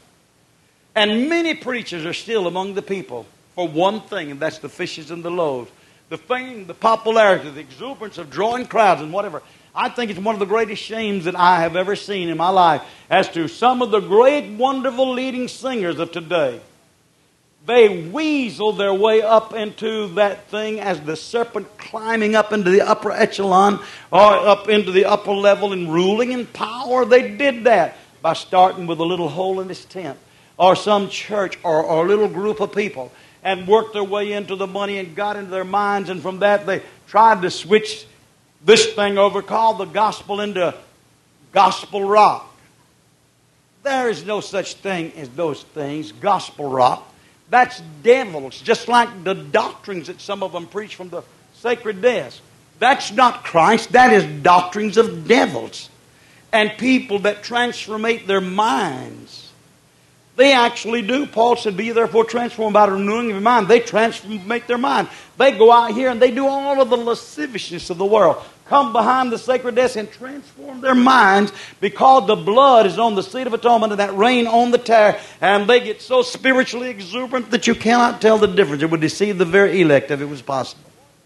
And many preachers are still among the people for one thing, and that's the fishes and the loaves. The fame, the popularity, the exuberance of drawing crowds and whatever. I think it's one of the greatest shames that I have ever seen in my life as to some of the great, wonderful leading singers of today. They weasel their way up into that thing as the serpent climbing up into the upper echelon or up into the upper level and ruling in power. They did that by starting with a little hole in his tent or some church or a little group of people and worked their way into the money and got into their minds, and from that they tried to switch this thing over called the gospel into gospel rock. There is no such thing as those things, gospel rock. That's devils, just like the doctrines that some of them preach from the sacred desk. That's not Christ. That is doctrines of devils. And people that transformate their minds. They actually do. Paul said, be therefore transformed by the renewing of your mind. They transformate their mind. They go out here and they do all of the lasciviousness of the world. Come behind the sacred desk and transform their minds because the blood is on the seat of atonement and that rain on the tare. And they get so spiritually exuberant that you cannot tell the difference. It would deceive the very elect if it was possible.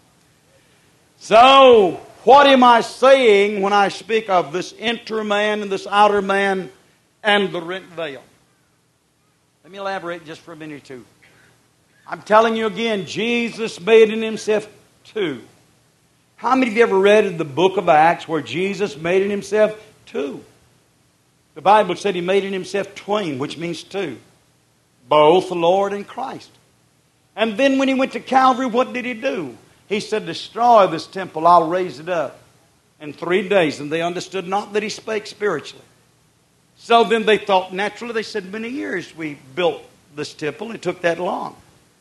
So, what am I saying when I speak of this inner man and this outer man and the rent veil? Let me elaborate just for a minute or two. I'm telling you again, Jesus made in himself two. How many of you ever read in the book of Acts where Jesus made in himself two? The Bible said he made in himself twain, which means two. Both the Lord and Christ. And then when he went to Calvary, what did he do? He said, destroy this temple, I'll raise it up in 3 days. And they understood not that he spake spiritually. So then they thought naturally, they said, many years we built this temple, it took that long.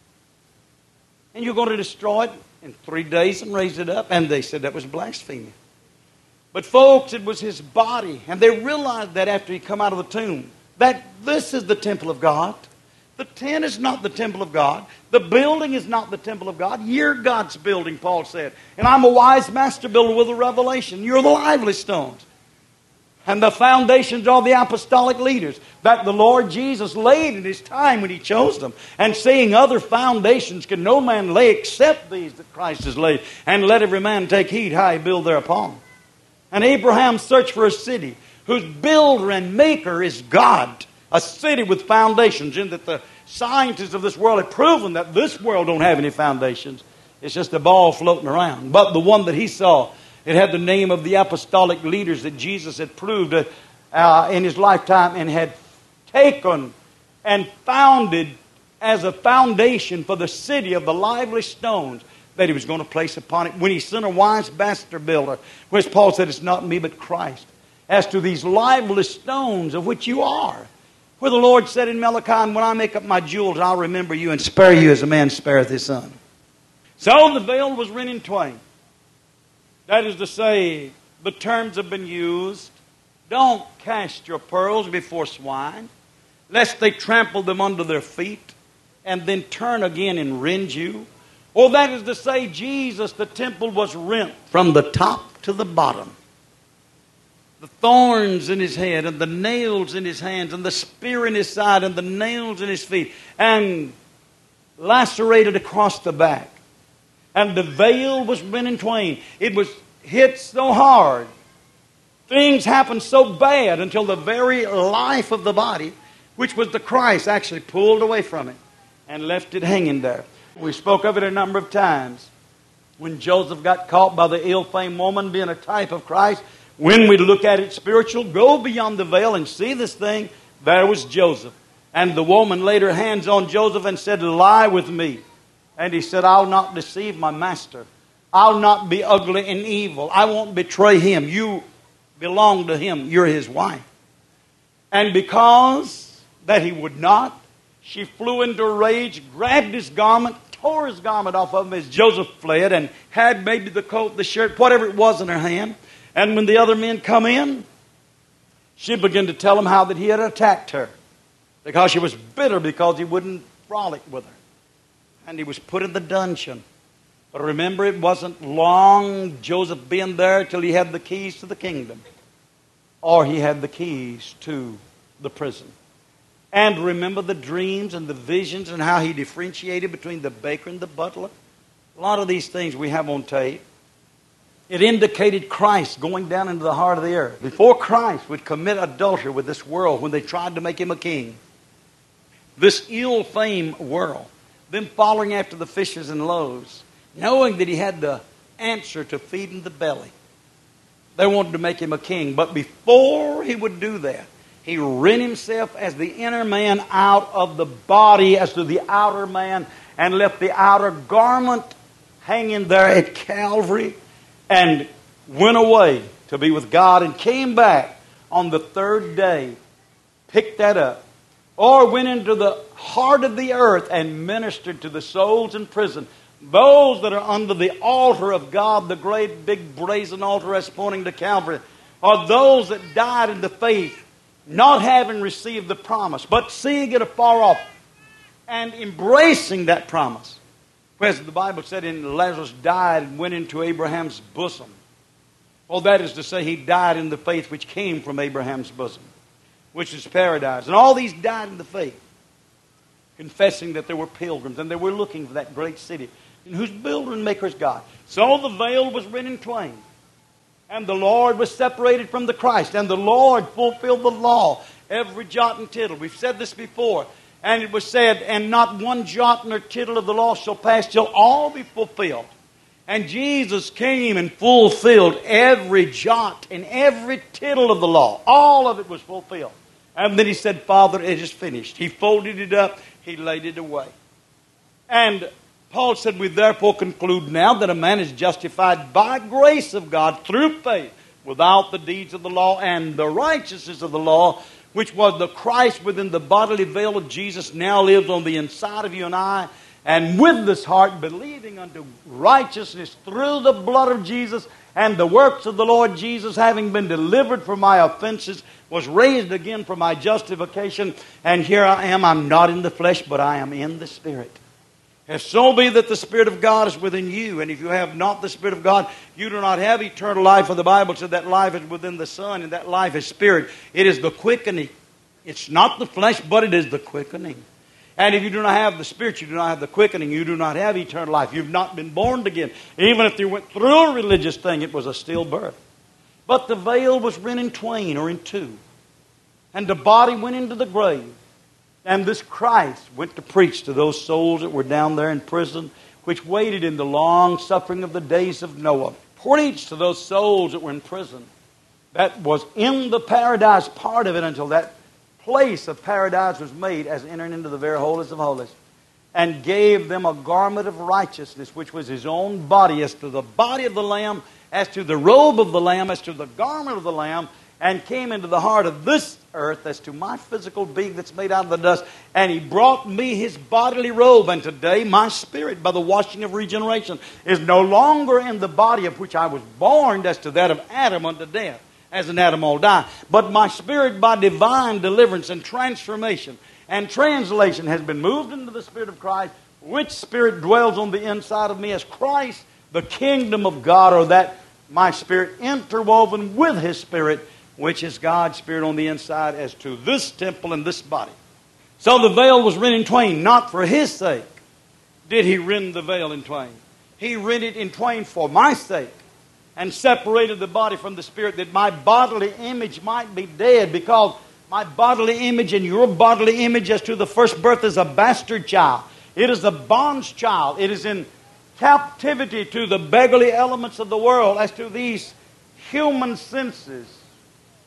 And you're going to destroy it in 3 days and raise it up? And they said that was blasphemy. But folks, it was his body. And they realized that after he come out of the tomb, that this is the temple of God. The tent is not the temple of God. The building is not the temple of God. You're God's building, Paul said. And I'm a wise master builder with a revelation. You're the lively stones. And the foundations are the apostolic leaders that the Lord Jesus laid in his time when he chose them. And saying other foundations can no man lay except these that Christ has laid. And let every man take heed how he build thereupon. And Abraham searched for a city whose builder and maker is God. A city with foundations, in that the scientists of this world have proven that this world don't have any foundations. It's just a ball floating around. But the one that he saw, it had the name of the apostolic leaders that Jesus had proved in his lifetime and had taken and founded as a foundation for the city of the lively stones that he was going to place upon it when he sent a wise master builder. Whereas Paul said, it's not me but Christ. As to these lively stones of which you are. Where the Lord said in Malachi, when I make up my jewels, I'll remember you and spare you as a man spareth his son. So the veil was rent in twain. That is to say, the terms have been used. Don't cast your pearls before swine, lest they trample them under their feet, and then turn again and rend you. Or that is to say, Jesus, the temple was rent from the top to the bottom. The thorns in his head, and the nails in his hands, and the spear in his side, and the nails in his feet, and lacerated across the back. And the veil was rent in twain. It was hit so hard. Things happened so bad until the very life of the body, which was the Christ, actually pulled away from it and left it hanging there. We spoke of it a number of times. When Joseph got caught by the ill-famed woman being a type of Christ, when we look at it spiritual, go beyond the veil and see this thing, there was Joseph. And the woman laid her hands on Joseph and said, lie with me. And he said, I'll not deceive my master. I'll not be ugly and evil. I won't betray him. You belong to him. You're his wife. And because that he would not, she flew into a rage, grabbed his garment, tore his garment off of him as Joseph fled, and had maybe the coat, the shirt, whatever it was in her hand. And when the other men come in, she began to tell them how that he had attacked her, because she was bitter because he wouldn't frolic with her. And he was put in the dungeon. But remember, it wasn't long Joseph being there till he had the keys to the kingdom, or he had the keys to the prison. And remember the dreams and the visions and how he differentiated between the baker and the butler. A lot of these things we have on tape. It indicated Christ going down into the heart of the earth. Before Christ would commit adultery with this world when they tried to make him a king, this ill-famed world, them following after the fishes and loaves, knowing that he had the answer to feeding the belly, they wanted to make him a king. But before he would do that, he rent himself as the inner man out of the body as to the outer man, and left the outer garment hanging there at Calvary, and went away to be with God, and came back on the third day, picked that up, or went into the heart of the earth and ministered to the souls in prison, those that are under the altar of God, the great big brazen altar that's pointing to Calvary, or those that died in the faith, not having received the promise, but seeing it afar off and embracing that promise. Whereas the Bible said, in Lazarus died and went into Abraham's bosom. Well, that is to say, he died in the faith which came from Abraham's bosom, which is paradise. And all these died in the faith, confessing that they were pilgrims and they were looking for that great city, in whose builder and maker is God. So the veil was rent in twain, and the Lord was separated from the Christ, and the Lord fulfilled the law, every jot and tittle. We've said this before. And it was said, and not one jot nor tittle of the law shall pass till all be fulfilled. And Jesus came and fulfilled every jot and every tittle of the law. All of it was fulfilled. And then he said, Father, it is finished. He folded it up. He laid it away. And Paul said, we therefore conclude now that a man is justified by grace of God through faith, without the deeds of the law, and the righteousness of the law, which was the Christ within the bodily veil of Jesus, now lives on the inside of you and I. And with this heart, believing unto righteousness through the blood of Jesus, and the works of the Lord Jesus, having been delivered from my offenses, was raised again for my justification. And here I am, I'm not in the flesh, but I am in the Spirit. If so be that the Spirit of God is within you, and if you have not the Spirit of God, you do not have eternal life. For the Bible said that life is within the Son, and that life is Spirit. It is the quickening. It's not the flesh, but it is the quickening. And if you do not have the Spirit, you do not have the quickening. You do not have eternal life. You've not been born again. Even if you went through a religious thing, it was a stillbirth. But the veil was rent in twain, or in two. And the body went into the grave. And this Christ went to preach to those souls that were down there in prison, which waited in the long suffering of the days of Noah. Preached to those souls that were in prison. That was in the paradise part of it, until that place of paradise was made as entering into the very holiest of holies. And gave them a garment of righteousness, which was his own body, as to the body of the Lamb, as to the robe of the Lamb, as to the garment of the Lamb, and came into the heart of this earth as to my physical being that's made out of the dust. And he brought me his bodily robe. And today my spirit, by the washing of regeneration, is no longer in the body of which I was born, as to that of Adam unto death, as in Adam all die. But my spirit, by divine deliverance and transformation and translation, has been moved into the Spirit of Christ, which Spirit dwells on the inside of me as Christ, the kingdom of God, or that my spirit interwoven with his Spirit, which is God's Spirit on the inside, as to this temple and this body. So the veil was rent in twain, not for his sake did he rend the veil in twain. He rent it in twain for my sake, and separated the body from the Spirit, that my bodily image might be dead, because my bodily image and your bodily image as to the first birth is a bastard child. It is a bond's child. It is in captivity to the beggarly elements of the world, as to these human senses.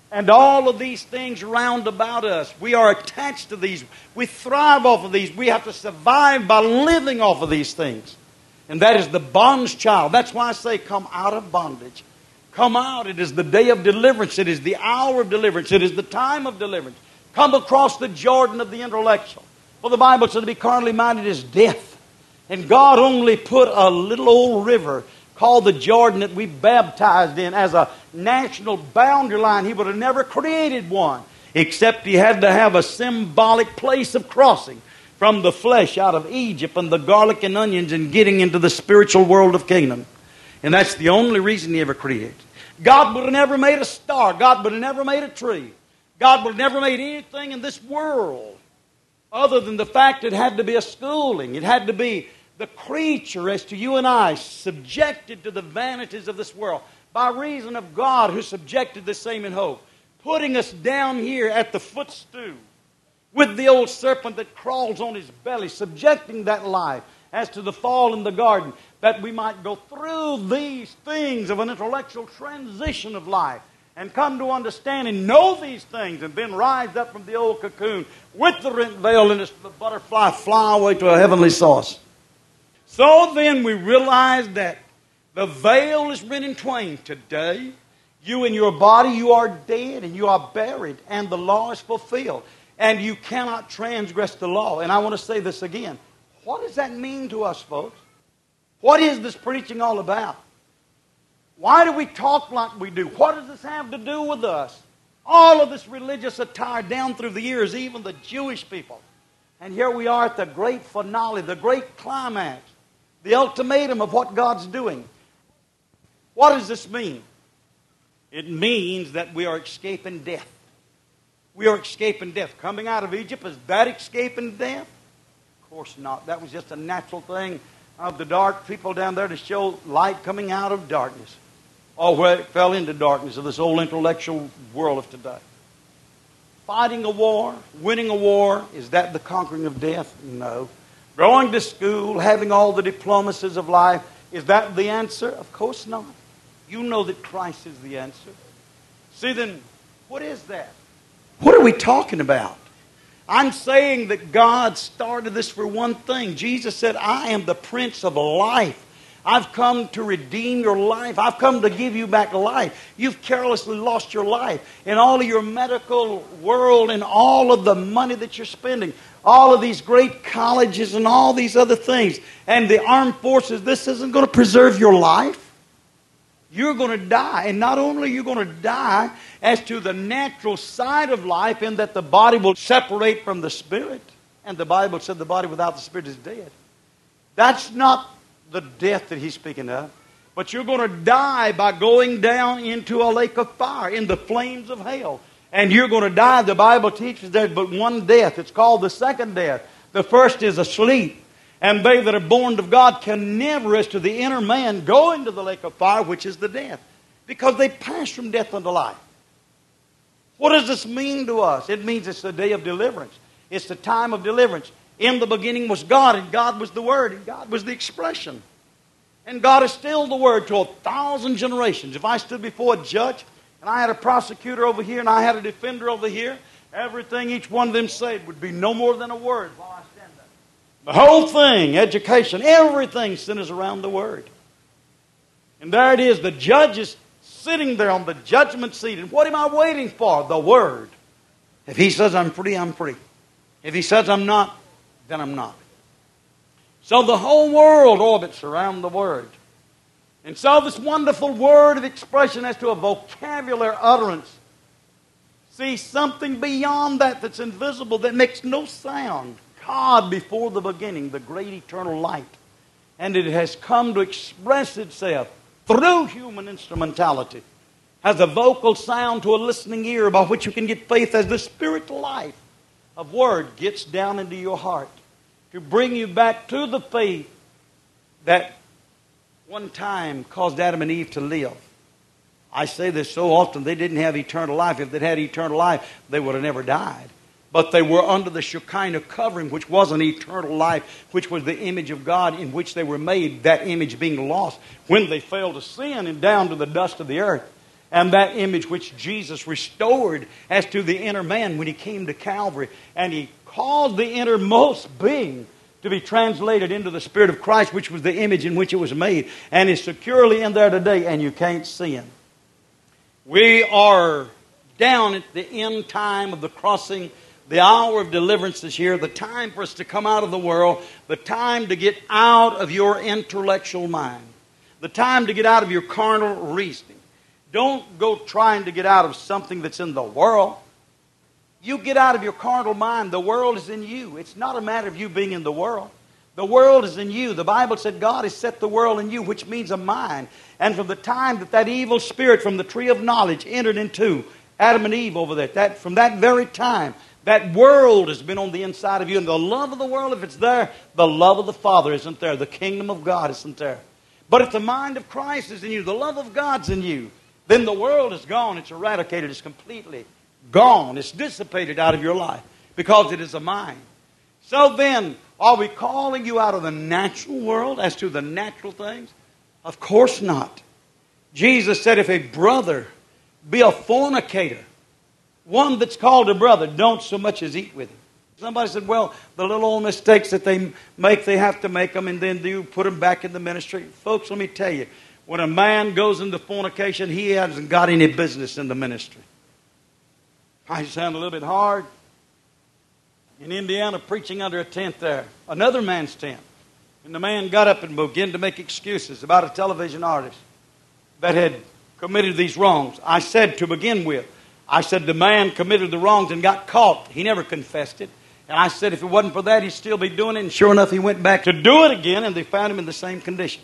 And all of these things round about us, we are attached to these. We thrive off of these. We have to survive by living off of these things. And that is the bond's child. That's why I say come out of bondage. Come out. It is the day of deliverance. It is the hour of deliverance. It is the time of deliverance. Come across the Jordan of the intellectual. For the Bible said to be carnally minded is death. And God only put a little old river called the Jordan that we baptized in as a national boundary line. He would have never created one, except He had to have a symbolic place of crossing from the flesh out of Egypt and the garlic and onions and getting into the spiritual world of Canaan. And that's the only reason He ever created. God would have never made a star. God would have never made a tree. God would have never made anything in this world other than the fact it had to be a schooling. It had to be the creature as to you and I, subjected to the vanities of this world by reason of God who subjected the same in hope, putting us down here at the footstool with the old serpent that crawls on his belly, subjecting that life as to the fall in the garden, that we might go through these things of an intellectual transition of life and come to understand and know these things and then rise up from the old cocoon with the rent veil and the butterfly fly away to a heavenly source. So then we realize that the veil is rent in twain. Today, you and your body, you are dead and you are buried and the law is fulfilled. And you cannot transgress the law. And I want to say this again. What does that mean to us, folks? What is this preaching all about? Why do we talk like we do? What does this have to do with us? All of this religious attire down through the years, even the Jewish people. And here we are at the great finale, the great climax, the ultimatum of what God's doing. What does this mean? It means that we are escaping death. We are escaping death. Coming out of Egypt, is that escaping death? Of course not. That was just a natural thing of the dark people down there to show light coming out of darkness. Or where it fell into darkness of this old intellectual world of today. Fighting a war, winning a war, is that the conquering of death? No. Going to school, having all the diplomacies of life, is that the answer? Of course not. You know that Christ is the answer. See then, what is that? What are we talking about? I'm saying that God started this for one thing. Jesus said, I am the Prince of Life. I've come to redeem your life. I've come to give you back life. You've carelessly lost your life. In all of your medical world and all of the money that you're spending, all of these great colleges and all these other things, and the armed forces, this isn't going to preserve your life. You're going to die. And not only are you going to die as to the natural side of life, in that the body will separate from the spirit. And the Bible said the body without the spirit is dead. That's not the death that He's speaking of. But you're going to die by going down into a lake of fire, in the flames of hell. And you're going to die. The Bible teaches there's but one death. It's called the second death. The first is asleep. And they that are born of God can never, as to the inner man, go into the lake of fire, which is the death. Because they pass from death unto life. What does this mean to us? It means it's the day of deliverance. It's the time of deliverance. In the beginning was God, and God was the Word, and God was the expression. And God is still the Word to 1,000 generations. If I stood before a judge, and I had a prosecutor over here, and I had a defender over here, everything each one of them said would be no more than a word while I stand there. The whole thing, education, everything centers around the Word. And there it is, the judge is sitting there on the judgment seat. And what am I waiting for? The Word. If He says I'm free, I'm free. If He says I'm not, then I'm not. So the whole world orbits around the Word. And so this wonderful word of expression as to a vocabulary utterance. See, something beyond that that's invisible, that makes no sound. God before the beginning, the great eternal light. And it has come to express itself through human instrumentality. Has a vocal sound to a listening ear by which you can get faith as the spirit life of Word gets down into your heart. To bring you back to the faith that one time caused Adam and Eve to live. I say this so often, they didn't have eternal life. If they'd had eternal life, they would have never died. But they were under the Shekinah covering, which was an eternal life, which was the image of God in which they were made, that image being lost when they fell to sin and down to the dust of the earth. And that image which Jesus restored as to the inner man when He came to Calvary. And He caused the innermost being to be translated into the Spirit of Christ, which was the image in which it was made. And is securely in there today, and you can't see Him. We are down at the end time of the crossing. The hour of deliverance is here. The time for us to come out of the world. The time to get out of your intellectual mind. The time to get out of your carnal reasoning. Don't go trying to get out of something that's in the world. You get out of your carnal mind. The world is in you. It's not a matter of you being in the world. The world is in you. The Bible said God has set the world in you, which means a mind. And from the time that evil spirit from the tree of knowledge entered into Adam and Eve over there, from that very time, that world has been on the inside of you. And the love of the world, if it's there, the love of the Father isn't there. The kingdom of God isn't there. But if the mind of Christ is in you, the love of God's in you, then the world is gone. It's eradicated. It's completely gone. It's dissipated out of your life because it is a mind. So then, are we calling you out of the natural world as to the natural things? Of course not. Jesus said if a brother be a fornicator, one that's called a brother, don't so much as eat with him. Somebody said, well, the little old mistakes that they make, they have to make them, and then you put them back in the ministry. Folks, let me tell you, when a man goes into fornication, he hasn't got any business in the ministry. I sound a little bit hard. In Indiana, preaching under a tent there, another man's tent. And the man got up and began to make excuses about a television artist that had committed these wrongs. I said to begin with, the man committed the wrongs and got caught. He never confessed it. And I said if it wasn't for that, he'd still be doing it. And sure enough, he went back to do it again, and they found him in the same condition.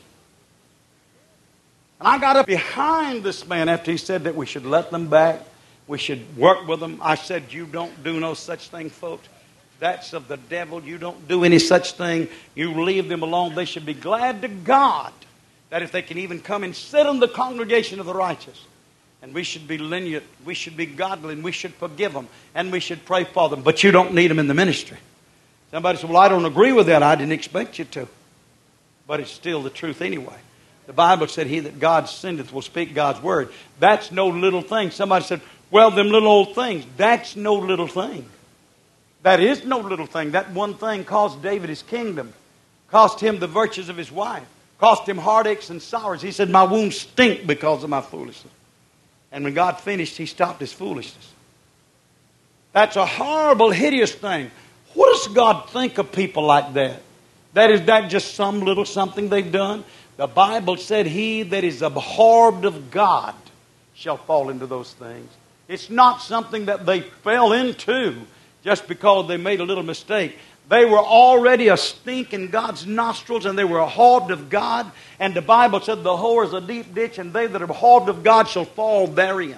And I got up behind this man after he said that we should let them back. We should work with them. I said, you don't do no such thing, folks. That's of the devil. You don't do any such thing. You leave them alone. They should be glad to God that if they can even come and sit in the congregation of the righteous. And we should be lenient. We should be godly. And we should forgive them. And we should pray for them. But you don't need them in the ministry. Somebody said, well, I don't agree with that. I didn't expect you to. But it's still the truth anyway. The Bible said, he that God sendeth will speak God's word. That's no little thing. Somebody said, well, them little old things. That's no little thing. That is no little thing. That one thing cost David his kingdom. Cost him the virtues of his wife. Cost him heartaches and sorrows. He said, my wounds stink because of my foolishness. And when God finished, he stopped his foolishness. That's a horrible, hideous thing. What does God think of people like that? Is that just some little something they've done? The Bible said, he that is abhorred of God shall fall into those things. It's not something that they fell into just because they made a little mistake. They were already a stink in God's nostrils, and they were abhorred of God. And the Bible said, the whore is a deep ditch, and they that are abhorred of God shall fall therein.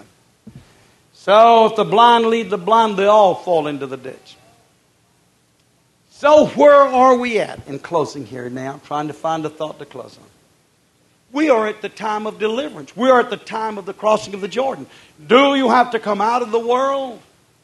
So if the blind lead the blind, they all fall into the ditch. So where are we at? In closing here now, trying to find a thought to close on. We are at the time of deliverance. We are at the time of the crossing of the Jordan. Do you have to come out of the world?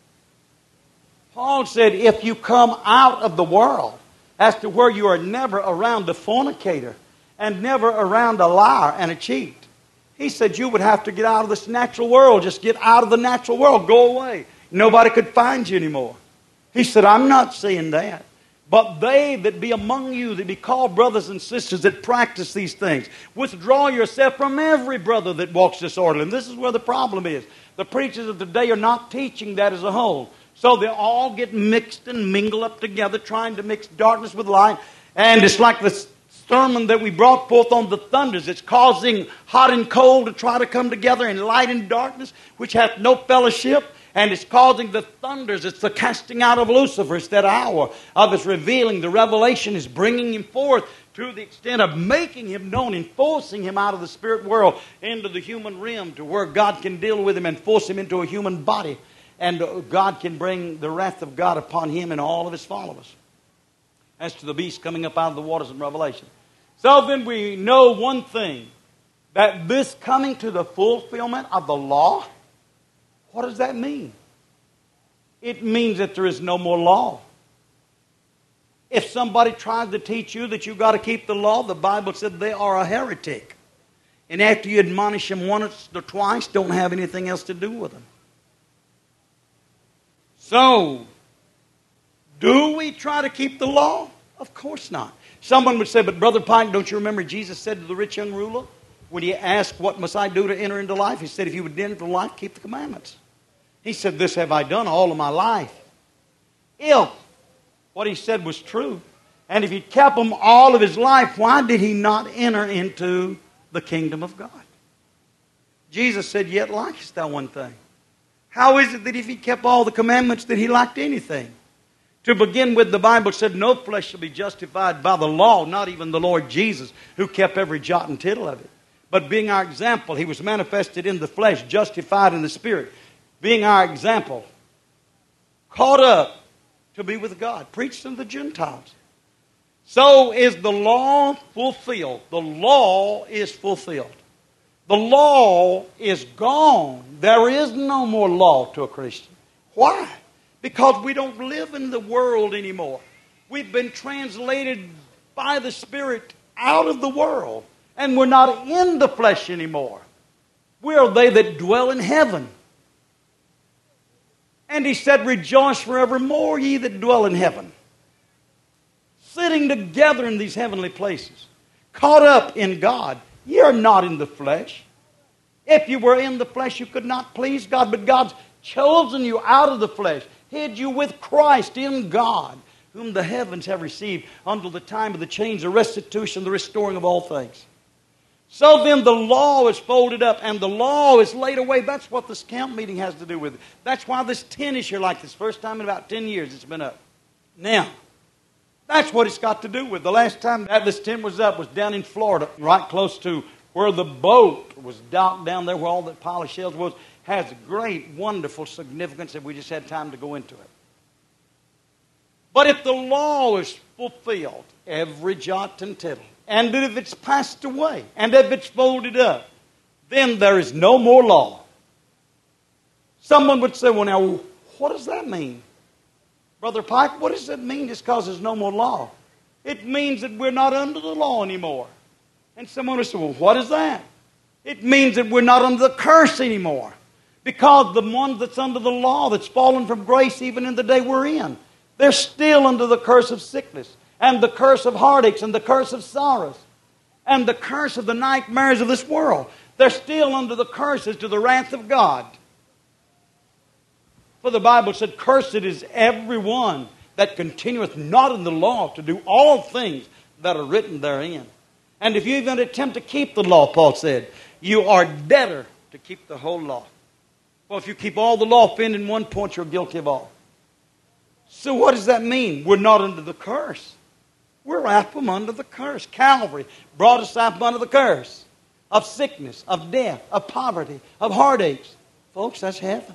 Paul said, if you come out of the world, as to where you are never around a fornicator and never around a liar and a cheat, he said you would have to get out of this natural world. Just get out of the natural world. Go away. Nobody could find you anymore. He said, I'm not saying that. But they that be among you, that be called brothers and sisters that practice these things, withdraw yourself from every brother that walks disorderly. And this is where the problem is. The preachers of today are not teaching that as a whole. So they all get mixed and mingle up together, trying to mix darkness with light. And it's like the sermon that we brought forth on the thunders. It's causing hot and cold to try to come together, and light and darkness, which hath no fellowship. And it's causing the thunders. It's the casting out of Lucifer. It's that hour of his revealing. The revelation is bringing him forth to the extent of making him known and forcing him out of the spirit world into the human realm, to where God can deal with him and force him into a human body. And God can bring the wrath of God upon him and all of his followers. As to the beast coming up out of the waters in Revelation. So then we know one thing. That this coming to the fulfillment of the law, what does that mean? It means that there is no more law. If somebody tries to teach you that you've got to keep the law, the Bible said they are a heretic. And after you admonish them once or twice, don't have anything else to do with them. So, do we try to keep the law? Of course not. Someone would say, but Brother Pike, don't you remember Jesus said to the rich young ruler, when he asked, what must I do to enter into life? He said, if you would enter life, keep the commandments. He said, this have I done all of my life. If what he said was true, and if he kept them all of his life, why did he not enter into the kingdom of God? Jesus said, yet likest thou one thing. How is it that if he kept all the commandments that he lacked anything? To begin with, the Bible said, no flesh shall be justified by the law, not even the Lord Jesus, who kept every jot and tittle of it. But being our example, he was manifested in the flesh, justified in the Spirit. Being our example, caught up to be with God, preached unto the Gentiles. So is the law fulfilled. The law is fulfilled. The law is gone. There is no more law to a Christian. Why? Because we don't live in the world anymore. We've been translated by the Spirit out of the world. And we're not in the flesh anymore. We are they that dwell in heaven. And he said, rejoice forevermore, ye that dwell in heaven. Sitting together in these heavenly places. Caught up in God. You're not in the flesh. If you were in the flesh, you could not please God. But God's chosen you out of the flesh. Hid you with Christ in God, whom the heavens have received until the time of the change, the restitution, the restoring of all things. So then the law is folded up and the law is laid away. That's what this camp meeting has to do with it. That's why this tent is here like this. First time in about 10 years it's been up. Now, that's what it's got to do with. The last time that this tent was up was down in Florida, right close to where the boat was docked down there, where all that pile of shells was. Has great, wonderful significance if we just had time to go into it. But if the law is fulfilled, every jot and tittle, and if it's passed away, and if it's folded up, then there is no more law. Someone would say, well, now, what does that mean? Brother Pike, what does that mean just because there's no more law? It means that we're not under the law anymore. And someone would say, well, what is that? It means that we're not under the curse anymore. Because the one that's under the law, that's fallen from grace even in the day we're in, they're still under the curse of sickness, and the curse of heartaches, and the curse of sorrows, and the curse of the nightmares of this world. They're still under the curses to the wrath of God. For the Bible said, cursed is everyone that continueth not in the law to do all things that are written therein. And if you even attempt to keep the law, Paul said, you are debtor to keep the whole law. Well, if you keep all the law offend in one point, you're guilty of all. So what does that mean? We're not under the curse. We're out from under the curse. Calvary brought us out from under the curse of sickness, of death, of poverty, of heartaches. Folks, that's heaven.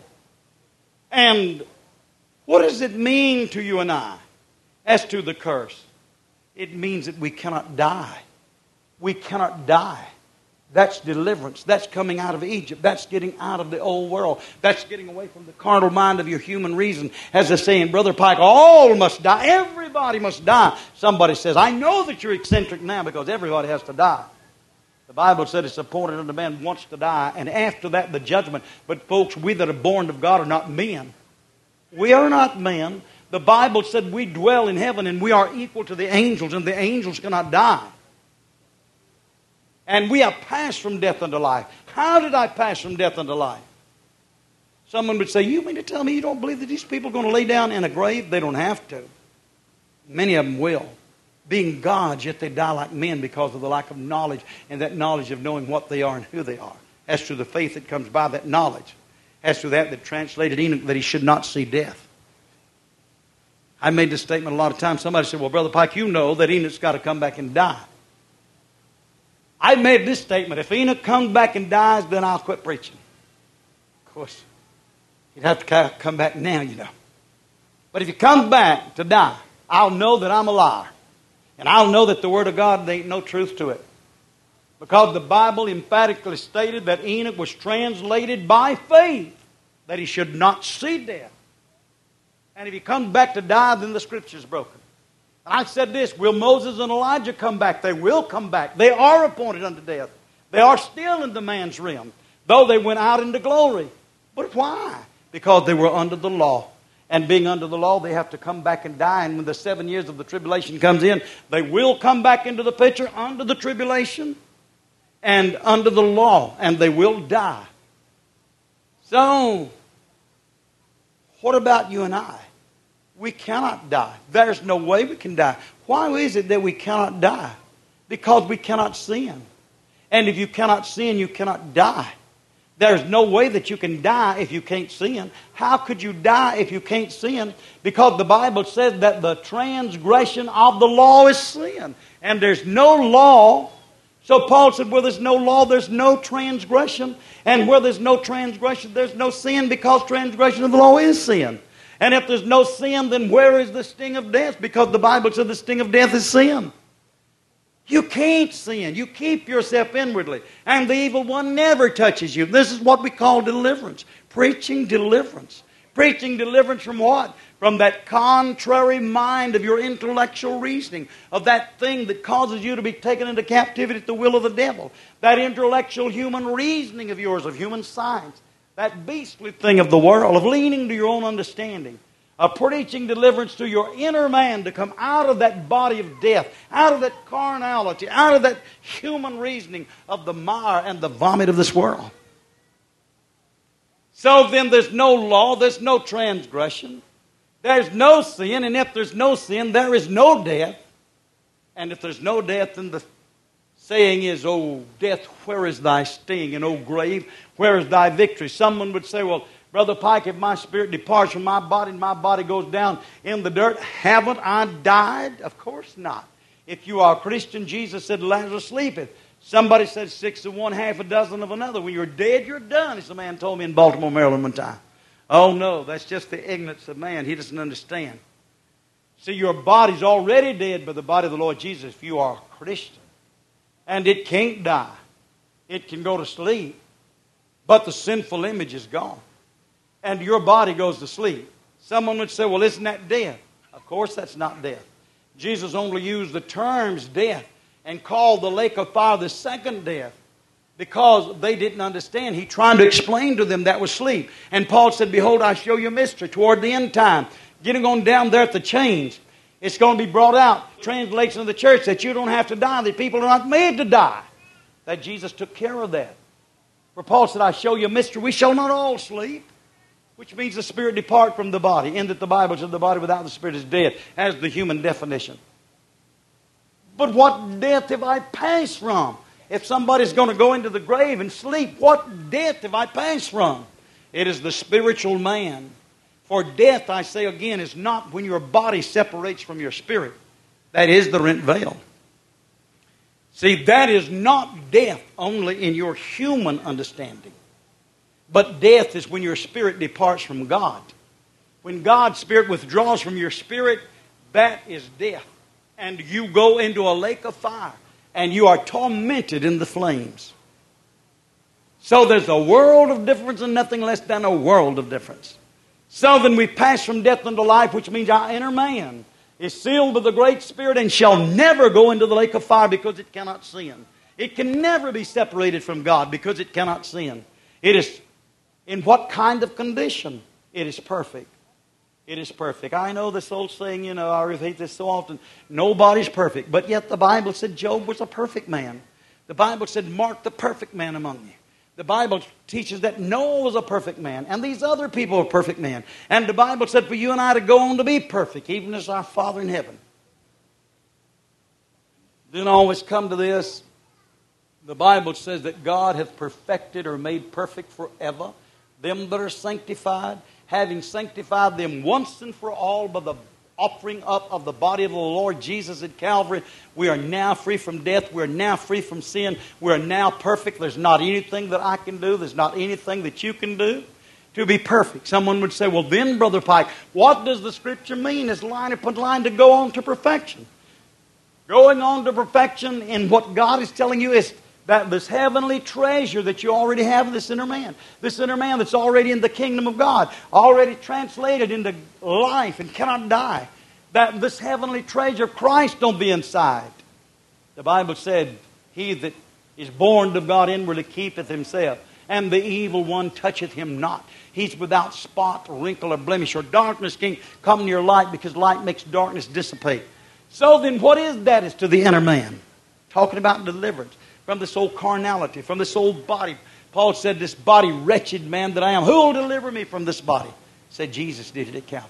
And what does it mean to you and I as to the curse? It means that we cannot die. We cannot die. That's deliverance. That's coming out of Egypt. That's getting out of the old world. That's getting away from the carnal mind of your human reason. As they say in Brother Pike, all must die. Everybody must die. Somebody says, I know that you're eccentric now because everybody has to die. The Bible said it's appointed unto man once to die, and after that the judgment. But folks, we that are born of God are not men. We are not men. The Bible said we dwell in heaven and we are equal to the angels, and the angels cannot die. And we have passed from death unto life. How did I pass from death unto life? Someone would say, you mean to tell me you don't believe that these people are going to lay down in a grave? They don't have to. Many of them will. Being gods, yet they die like men because of the lack of knowledge, and that knowledge of knowing what they are and who they are. As to the faith that comes by that knowledge. As to that translated Enoch that he should not see death. I made this statement a lot of times. Somebody said, well, Brother Pike, you know that Enoch's got to come back and die. I made this statement, if Enoch comes back and dies, then I'll quit preaching. Of course, he'd have to come back now, you know. But if he comes back to die, I'll know that I'm a liar. And I'll know that the Word of God, there ain't no truth to it. Because the Bible emphatically stated that Enoch was translated by faith, that he should not see death. And if he comes back to die, then the Scripture's broken. I said this, will Moses and Elijah come back? They will come back. They are appointed unto death. They are still in the man's realm, though they went out into glory. But why? Because they were under the law. And being under the law, they have to come back and die. And when the 7 years of the tribulation comes in, they will come back into the picture under the tribulation and under the law, and they will die. So, what about you and I? We cannot die. There's no way we can die. Why is it that we cannot die? Because we cannot sin. And if you cannot sin, you cannot die. There's no way that you can die if you can't sin. How could you die if you can't sin? Because the Bible says that the transgression of the law is sin. And there's no law. So Paul said, where there's no law, there's no transgression. And where there's no transgression, there's no sin, because transgression of the law is sin. And if there's no sin, then where is the sting of death? Because the Bible said the sting of death is sin. You can't sin. You keep yourself inwardly. And the evil one never touches you. This is what we call deliverance. Preaching deliverance. Preaching deliverance from what? From that contrary mind of your intellectual reasoning. Of that thing that causes you to be taken into captivity at the will of the devil. That intellectual human reasoning of yours, of human science. That beastly thing of the world, of leaning to your own understanding. Of preaching deliverance to your inner man to come out of that body of death, out of that carnality, out of that human reasoning of the mire and the vomit of this world. So then there's no law, there's no transgression, there's no sin, and if there's no sin, there is no death. And if there's no death, then the saying is, "O death, where is thy sting? And O grave, where is thy victory?" Someone would say, "Well, Brother Pike, if my spirit departs from my body and my body goes down in the dirt, haven't I died?" Of course not. If you are a Christian, Jesus said, "Lazarus sleepeth." Somebody said 6 of one, half a dozen of another. When you're dead, you're done, as a man told me in Baltimore, Maryland one time. Oh no, that's just the ignorance of man. He doesn't understand. See, your body's already dead by the body of the Lord Jesus if you are a Christian. And it can't die. It can go to sleep. But the sinful image is gone. And your body goes to sleep. Someone would say, "Well, isn't that death?" Of course that's not death. Jesus only used the terms death and called the lake of fire the second death because they didn't understand. He tried to explain to them that was sleep. And Paul said, "Behold, I show you a mystery toward the end time." Getting on down there at the change, it's going to be brought out. Translation of the church that you don't have to die. That people are not made to die. That Jesus took care of that. For Paul said, "I show you a mystery. We shall not all sleep." Which means the spirit depart from the body. In that the Bible says the body without the spirit is dead, as the human definition. But what death have I passed from? If somebody's going to go into the grave and sleep, what death have I passed from? It is the spiritual man. For death, I say again, is not when your body separates from your spirit. That is the rent veil. See, that is not death only in your human understanding. But death is when your spirit departs from God. When God's spirit withdraws from your spirit, that is death. And you go into a lake of fire. And you are tormented in the flames. So there's a world of difference and nothing less than a world of difference. So then we pass from death unto life, which means our inner man is sealed with the great Spirit and shall never go into the lake of fire because it cannot sin. It can never be separated from God because it cannot sin. It is in what kind of condition? It is perfect. It is perfect. I know this old saying, I repeat this so often. Nobody's perfect. But yet the Bible said Job was a perfect man. The Bible said, "Mark the perfect man among you." The Bible teaches that Noah was a perfect man. And these other people are perfect men. And the Bible said for you and I to go on to be perfect, even as our Father in heaven. Then always come to this. The Bible says that God hath perfected or made perfect forever them that are sanctified, having sanctified them once and for all by the offering up of the body of the Lord Jesus at Calvary. We are now free from death. We are now free from sin. We are now perfect. There's not anything that I can do. There's not anything that you can do to be perfect. Someone would say, "Well then, Brother Pike, what does the Scripture mean as line upon line to go on to perfection?" Going on to perfection in what God is telling you is that this heavenly treasure that you already have in this inner man that's already in the kingdom of God, already translated into life and cannot die, that this heavenly treasure of Christ don't be inside. The Bible said, "He that is born of God inwardly, keepeth himself, and the evil one toucheth him not. He's without spot, wrinkle, or blemish, or darkness can't come near light, because light makes darkness dissipate. So then what is that? Is to the inner man. Talking about deliverance from this old carnality, from this old body. Paul said, this body, wretched man that I am, who will deliver me from this body? Said Jesus did it at Calvary.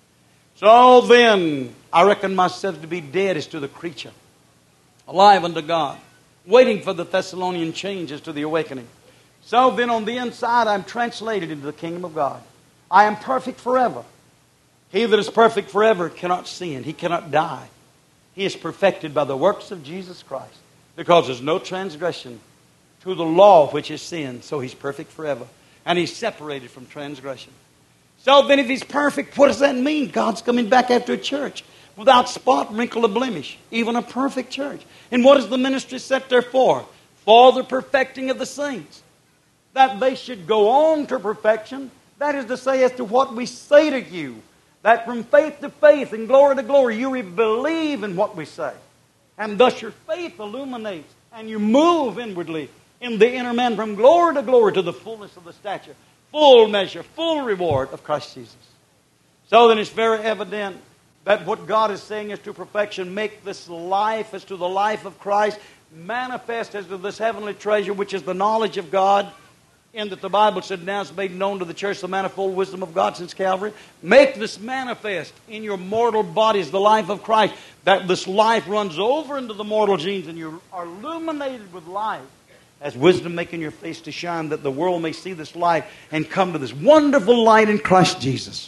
So then, I reckon myself to be dead as to the creature, alive unto God, waiting for the Thessalonian changes to the awakening. So then on the inside, I'm translated into the kingdom of God. I am perfect forever. He that is perfect forever cannot sin. He cannot die. He is perfected by the works of Jesus Christ, because there's no transgression to the law which is sin. So he's perfect forever. And he's separated from transgression. So then if he's perfect, what does that mean? God's coming back after a church without spot, wrinkle, or blemish. Even a perfect church. And what is the ministry set there for? For the perfecting of the saints. That they should go on to perfection. That is to say, as to what we say to you, that from faith to faith and glory to glory, you believe in what we say. And thus your faith illuminates, and you move inwardly in the inner man from glory to glory to the fullness of the stature, full measure, full reward of Christ Jesus. So then it's very evident that what God is saying is to perfection, make this life as to the life of Christ, manifest as to this heavenly treasure, which is the knowledge of God, in that the Bible said, now it's made known to the church the manifold wisdom of God since Calvary. Make this manifest in your mortal bodies, the life of Christ, that this life runs over into the mortal genes, and you are illuminated with life, as wisdom making your face to shine, that the world may see this light and come to this wonderful light in Christ Jesus.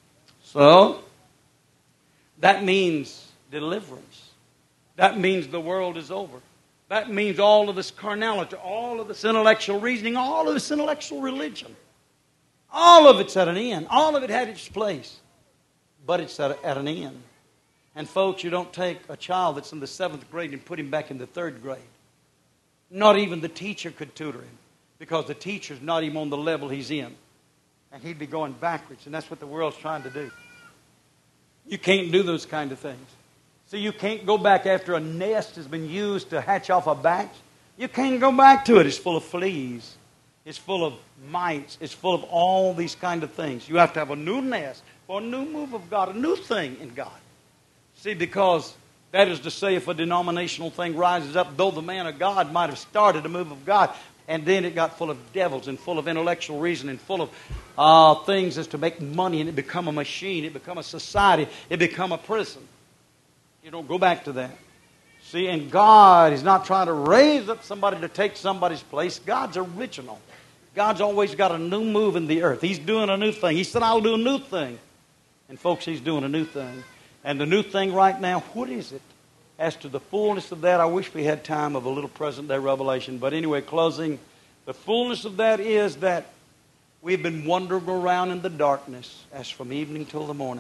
So, that means deliverance. That means the world is over. That means all of this carnality, all of this intellectual reasoning, all of this intellectual religion. All of it's at an end. All of it had its place. But it's at an end. And folks, you don't take a child that's in the 7th grade and put him back in the 3rd grade. Not even the teacher could tutor him, because the teacher's not even on the level he's in. And he'd be going backwards, and that's what the world's trying to do. You can't do those kind of things. So you can't go back after a nest has been used to hatch off a batch. You can't go back to it. It's full of fleas. It's full of mites. It's full of all these kind of things. You have to have a new nest for a new move of God, a new thing in God. See, because that is to say, if a denominational thing rises up, though the man of God might have started a move of God, and then it got full of devils and full of intellectual reason and full of things as to make money, and it become a machine, it become a society, it become a prison. You don't go back to that. See, and God is not trying to raise up somebody to take somebody's place. God's original. God's always got a new move in the earth. He's doing a new thing. He said, I'll do a new thing. And folks, He's doing a new thing. And the new thing right now, what is it? As to the fullness of that, I wish we had time of a little present day revelation. But anyway, closing, the fullness of that is that we've been wandering around in the darkness as from evening till the morning.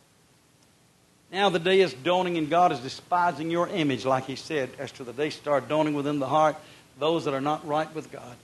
Now the day is dawning, and God is despising your image, like He said, as to the day start dawning within the heart, those that are not right with God.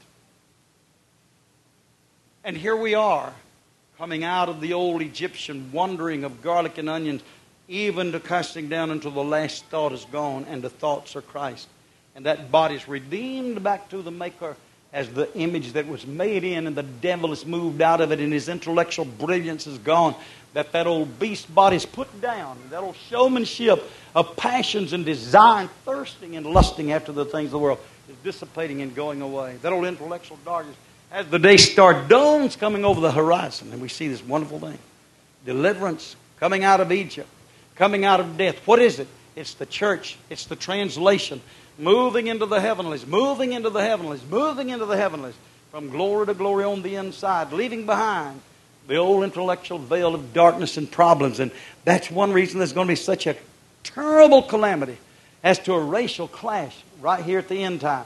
And here we are, coming out of the old Egyptian wandering of garlic and onions, even to casting down until the last thought is gone, and the thoughts are Christ. And that body is redeemed back to the Maker as the image that was made in, and the devil is moved out of it, and his intellectual brilliance is gone. That old beast body is put down. That old showmanship of passions and desire and thirsting and lusting after the things of the world is dissipating and going away. That old intellectual darkness, as the day star dawns coming over the horizon, and we see this wonderful thing. Deliverance coming out of Egypt, coming out of death. What is it? It's the church. It's the translation. Moving into the heavenlies, moving into the heavenlies, moving into the heavenlies, from glory to glory on the inside, leaving behind the old intellectual veil of darkness and problems. And that's one reason there's going to be such a terrible calamity as to a racial clash right here at the end time.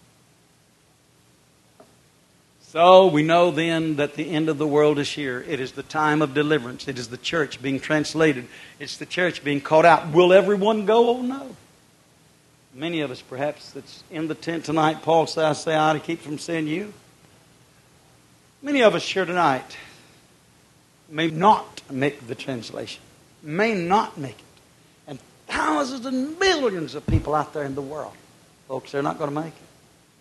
So we know then that the end of the world is here. It is the time of deliverance. It is the church being translated. It's the church being called out. Will everyone go? Oh, no. Many of us, perhaps, that's in the tent tonight, Paul said, I say I to keep from saying you. Many of us here tonight may not make the translation. May not make it. And thousands and millions of people out there in the world, folks, they're not going to make it.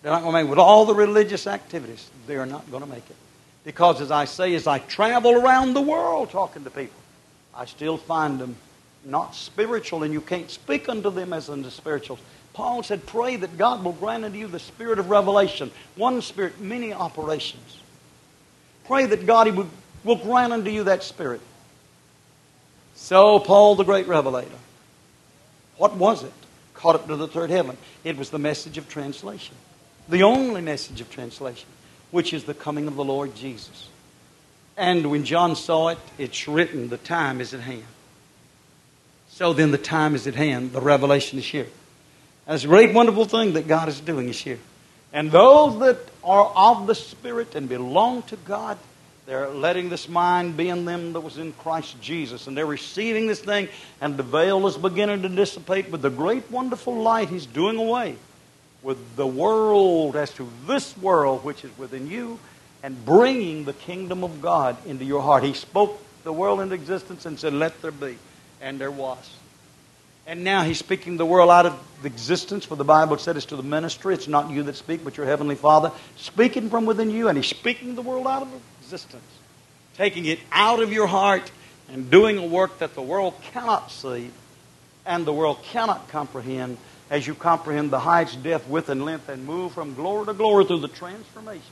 They're not going to make it. With all the religious activities, they're not going to make it. Because as I say, as I travel around the world talking to people, I still find them not spiritual, and you can't speak unto them as unto spirituals. Paul said, pray that God will grant unto you the spirit of revelation. One spirit, many operations. Pray that God will grant unto you that spirit. So Paul, the great revelator, what was it? Caught up to the third heaven. It was the message of translation. The only message of translation, which is the coming of the Lord Jesus. And when John saw it, it's written, the time is at hand. So then the time is at hand. The revelation is here. And it's a great, wonderful thing that God is doing is here. And those that are of the Spirit and belong to God, they're letting this mind be in them that was in Christ Jesus. And they're receiving this thing, and the veil is beginning to dissipate with the great, wonderful light He's doing away with the world as to this world which is within you, and bringing the kingdom of God into your heart. He spoke the world into existence and said, let there be. And there was. And now He's speaking the world out of existence, for the Bible said it's to the ministry. It's not you that speak, but your Heavenly Father speaking from within you. And He's speaking the world out of existence, taking it out of your heart and doing a work that the world cannot see and the world cannot comprehend, as you comprehend the heights, depth, width, and length, and move from glory to glory through the transformation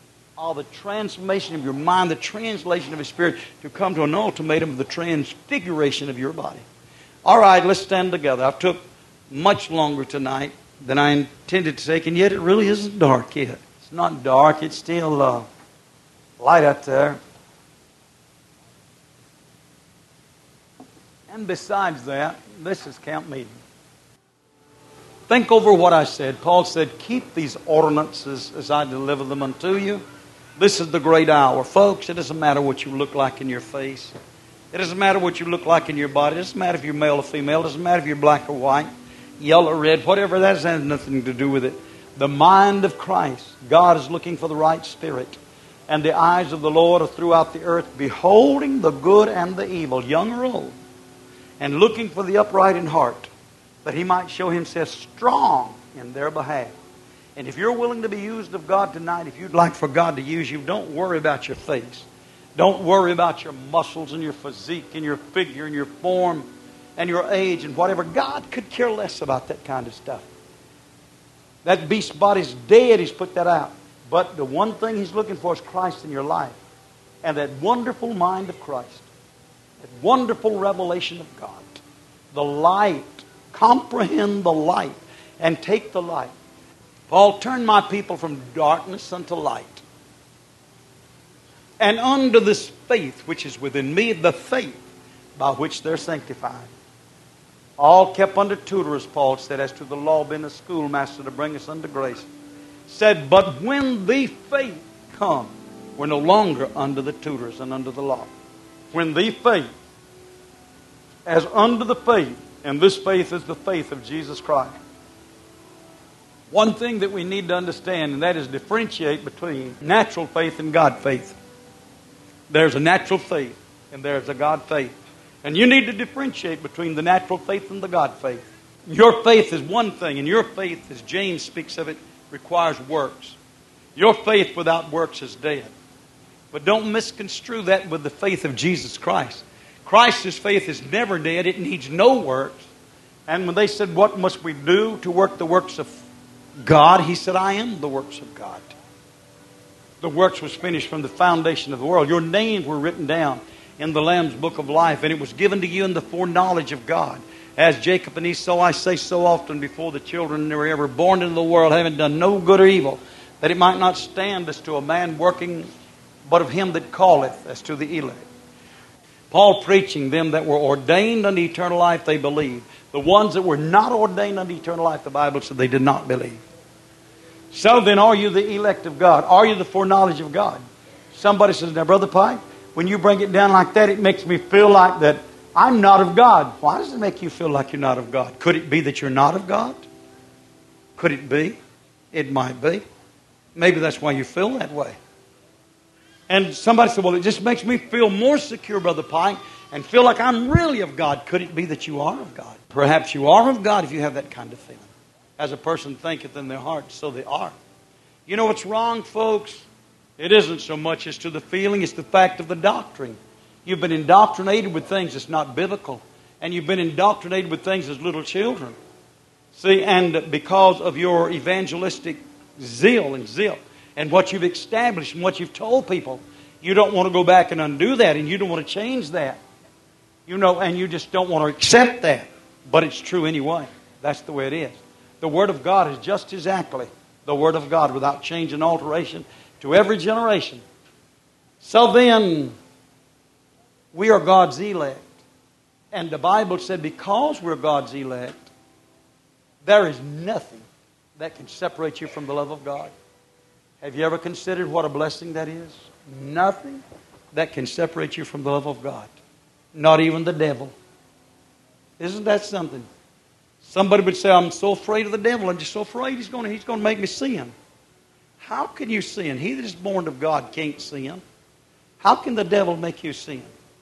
of your mind, the translation of His Spirit, to come to an ultimatum of the transfiguration of your body. All right, let's stand together. I've took much longer tonight than I intended to take, and yet it really isn't dark yet. It's not dark. It's still light out there. And besides that, this is camp meeting. Think over what I said. Paul said, keep these ordinances as I deliver them unto you. This is the great hour. Folks, it doesn't matter what you look like in your face. It doesn't matter what you look like in your body. It doesn't matter if you're male or female. It doesn't matter if you're black or white, yellow or red, whatever. That has nothing to do with it. The mind of Christ. God is looking for the right spirit. And the eyes of the Lord are throughout the earth, beholding the good and the evil, young or old, and looking for the upright in heart, that He might show Himself strong in their behalf. And if you're willing to be used of God tonight, if you'd like for God to use you, don't worry about your face. Don't worry about your muscles and your physique and your figure and your form and your age and whatever. God could care less about that kind of stuff. That beast body's dead. He's put that out. But the one thing He's looking for is Christ in your life. And that wonderful mind of Christ. That wonderful revelation of God. The light. Comprehend the light. And take the light. Paul, turn my people from darkness unto light. And unto this faith which is within me, the faith by which they're sanctified. All kept under tutors, Paul said, as to the law being a schoolmaster to bring us unto grace. Said, but when the faith come, we're no longer under the tutors and under the law. When the faith, as under the faith, and this faith is the faith of Jesus Christ. One thing that we need to understand, and that is differentiate between natural faith and God faith. There's a natural faith, and there's a God faith. And you need to differentiate between the natural faith and the God faith. Your faith is one thing, and your faith, as James speaks of it, requires works. Your faith without works is dead. But don't misconstrue that with the faith of Jesus Christ. Christ's faith is never dead. It needs no works. And when they said, what must we do to work the works of God? He said, I am the works of God. The works was finished from the foundation of the world. Your names were written down in the Lamb's book of life, and it was given to you in the foreknowledge of God. As Jacob and Esau, I say so often before the children that were ever born into the world, having done no good or evil, that it might not stand as to a man working, but of Him that calleth, as to the elect. Paul preaching, them that were ordained unto eternal life, they believed. The ones that were not ordained unto eternal life, the Bible said they did not believe. So then, are you the elect of God? Are you the foreknowledge of God? Somebody says, now, Brother Pike, when you bring it down like that, it makes me feel like that I'm not of God. Why does it make you feel like you're not of God? Could it be that you're not of God? Could it be? It might be. Maybe that's why you feel that way. And somebody said, well, it just makes me feel more secure, Brother Pike, and feel like I'm really of God. Could it be that you are of God? Perhaps you are of God if you have that kind of feeling. As a person thinketh in their heart, so they are. You know what's wrong, folks? It isn't so much as to the feeling, it's the fact of the doctrine. You've been indoctrinated with things that's not biblical. And you've been indoctrinated with things as little children. See, and because of your evangelistic zeal and what you've established and what you've told people, you don't want to go back and undo that, and you don't want to change that. You know, and you just don't want to accept that. But it's true anyway. That's the way it is. The Word of God is just exactly the Word of God without change and alteration to every generation. So then, we are God's elect. And the Bible said because we're God's elect, there is nothing that can separate you from the love of God. Have you ever considered what a blessing that is? Nothing that can separate you from the love of God. Not even the devil. Isn't that something? Somebody would say, I'm so afraid of the devil. I'm just so afraid he's going to make me sin. How can you sin? He that is born of God can't sin. How can the devil make you sin?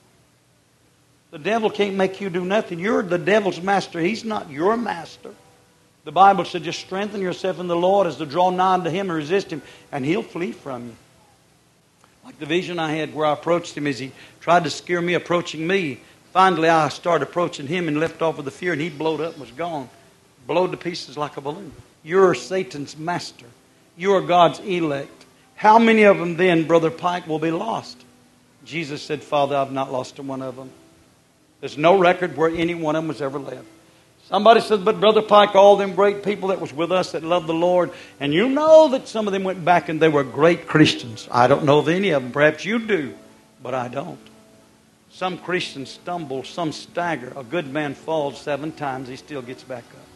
The devil can't make you do nothing. You're the devil's master. He's not your master. The Bible said just strengthen yourself in the Lord as to draw nigh to Him and resist Him, and He'll flee from you. Like the vision I had where I approached Him as He tried to scare me approaching me. Finally I started approaching Him and left off with the fear, and He blowed up and was gone. Blowed to pieces like a balloon. You're Satan's master. You are God's elect. How many of them then, Brother Pike, will be lost? Jesus said, Father, I've not lost one of them. There's no record where any one of them was ever left. Somebody says, but Brother Pike, all them great people that was with us that loved the Lord, and you know that some of them went back and they were great Christians. I don't know of any of them. Perhaps you do, but I don't. Some Christians stumble, some stagger. A good man falls 7 times, he still gets back up.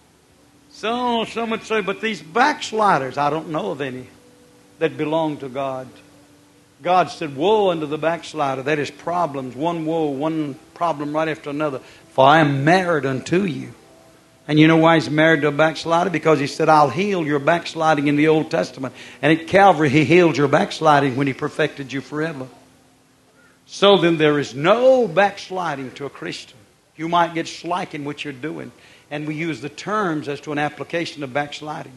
So some would say, but these backsliders, I don't know of any that belong to God. God said, woe unto the backslider. That is problems. One woe, one problem right after another. For I am married unto you. And you know why He's married to a backslider? Because He said, I'll heal your backsliding in the Old Testament. And at Calvary, He healed your backsliding when He perfected you forever. So then there is no backsliding to a Christian. You might get slack in what you're doing. And we use the terms as to an application of backsliding.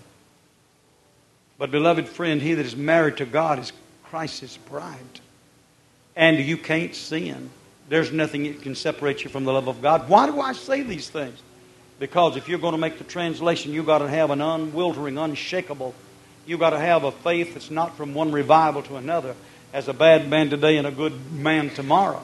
But beloved friend, he that is married to God is Christ's bride. And you can't sin. There's nothing that can separate you from the love of God. Why do I say these things? Because if you're going to make the translation, you've got to have an unwiltering, unshakable. You've got to have a faith that's not from one revival to another. As a bad man today and a good man tomorrow.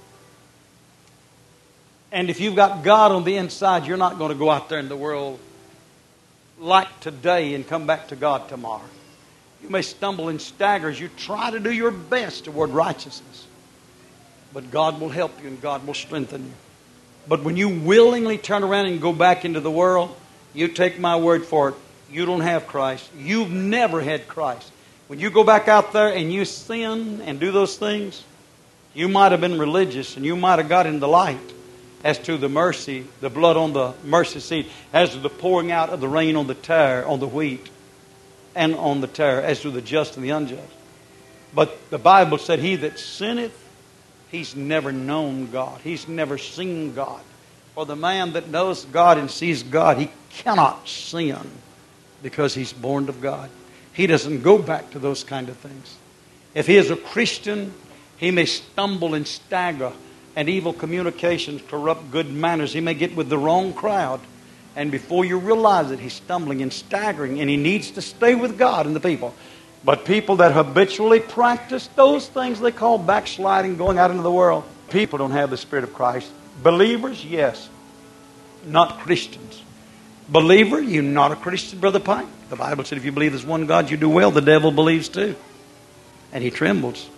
And if you've got God on the inside, you're not going to go out there in the world like today and come back to God tomorrow. You may stumble and stagger as you try to do your best toward righteousness. But God will help you and God will strengthen you. But when you willingly turn around and go back into the world, you take my word for it, you don't have Christ. You've never had Christ. When you go back out there and you sin and do those things, you might have been religious and you might have got in the light as to the mercy, the blood on the mercy seat, as to the pouring out of the rain on the tare, on the wheat, and on the tare, as to the just and the unjust. But the Bible said, he that sinneth, he's never known God. He's never seen God. For the man that knows God and sees God, he cannot sin because he's born of God. He doesn't go back to those kind of things. If he is a Christian, he may stumble and stagger, and evil communications corrupt good manners. He may get with the wrong crowd, and before you realize it, he's stumbling and staggering, and he needs to stay with God and the people. But people that habitually practice those things they call backsliding, going out into the world, people don't have the Spirit of Christ. Believers, yes. Not Christians. Believer, you're not a Christian, Brother Pike. The Bible said if you believe there's one God, you do well. The devil believes too. And he trembles.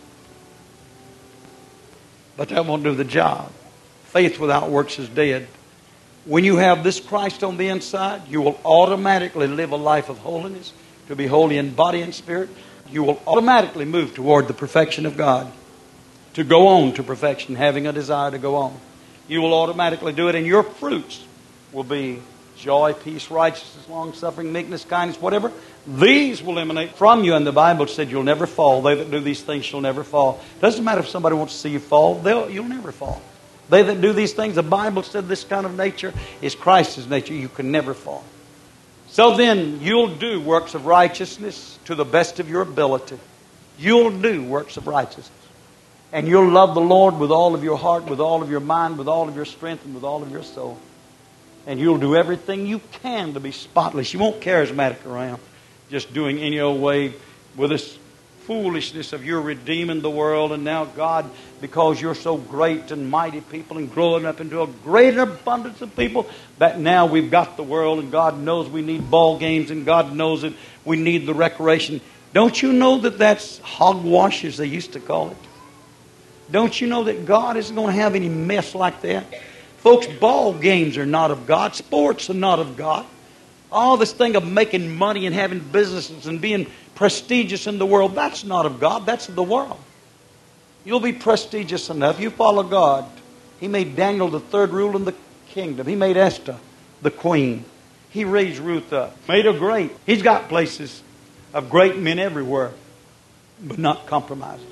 But that won't do the job. Faith without works is dead. When you have this Christ on the inside, you will automatically live a life of holiness, to be holy in body and spirit. You will automatically move toward the perfection of God, to go on to perfection, having a desire to go on. You will automatically do it, and your fruits will be joy, peace, righteousness, long-suffering, meekness, kindness, whatever. These will emanate from you, and the Bible said you'll never fall. They that do these things shall never fall. Doesn't matter if somebody wants to see you fall, you'll never fall. They that do these things, the Bible said this kind of nature is Christ's nature. You can never fall. So then, you'll do works of righteousness to the best of your ability. You'll do works of righteousness. And you'll love the Lord with all of your heart, with all of your mind, with all of your strength, and with all of your soul. And you'll do everything you can to be spotless. You won't charismatic around, just doing any old way with this foolishness of you're redeeming the world, and now God, because you're so great and mighty people and growing up into a greater abundance of people, that now we've got the world, and God knows we need ball games, and God knows that we need the recreation. Don't you know that that's hogwash, as they used to call it? Don't you know that God isn't going to have any mess like that? Folks, ball games are not of God. Sports are not of God. All this thing of making money and having businesses and being prestigious in the world, that's not of God. That's of the world. You'll be prestigious enough. You follow God. He made Daniel the third ruler in the kingdom. He made Esther the queen. He raised Ruth up. Made her great. He's got places of great men everywhere, but not compromises.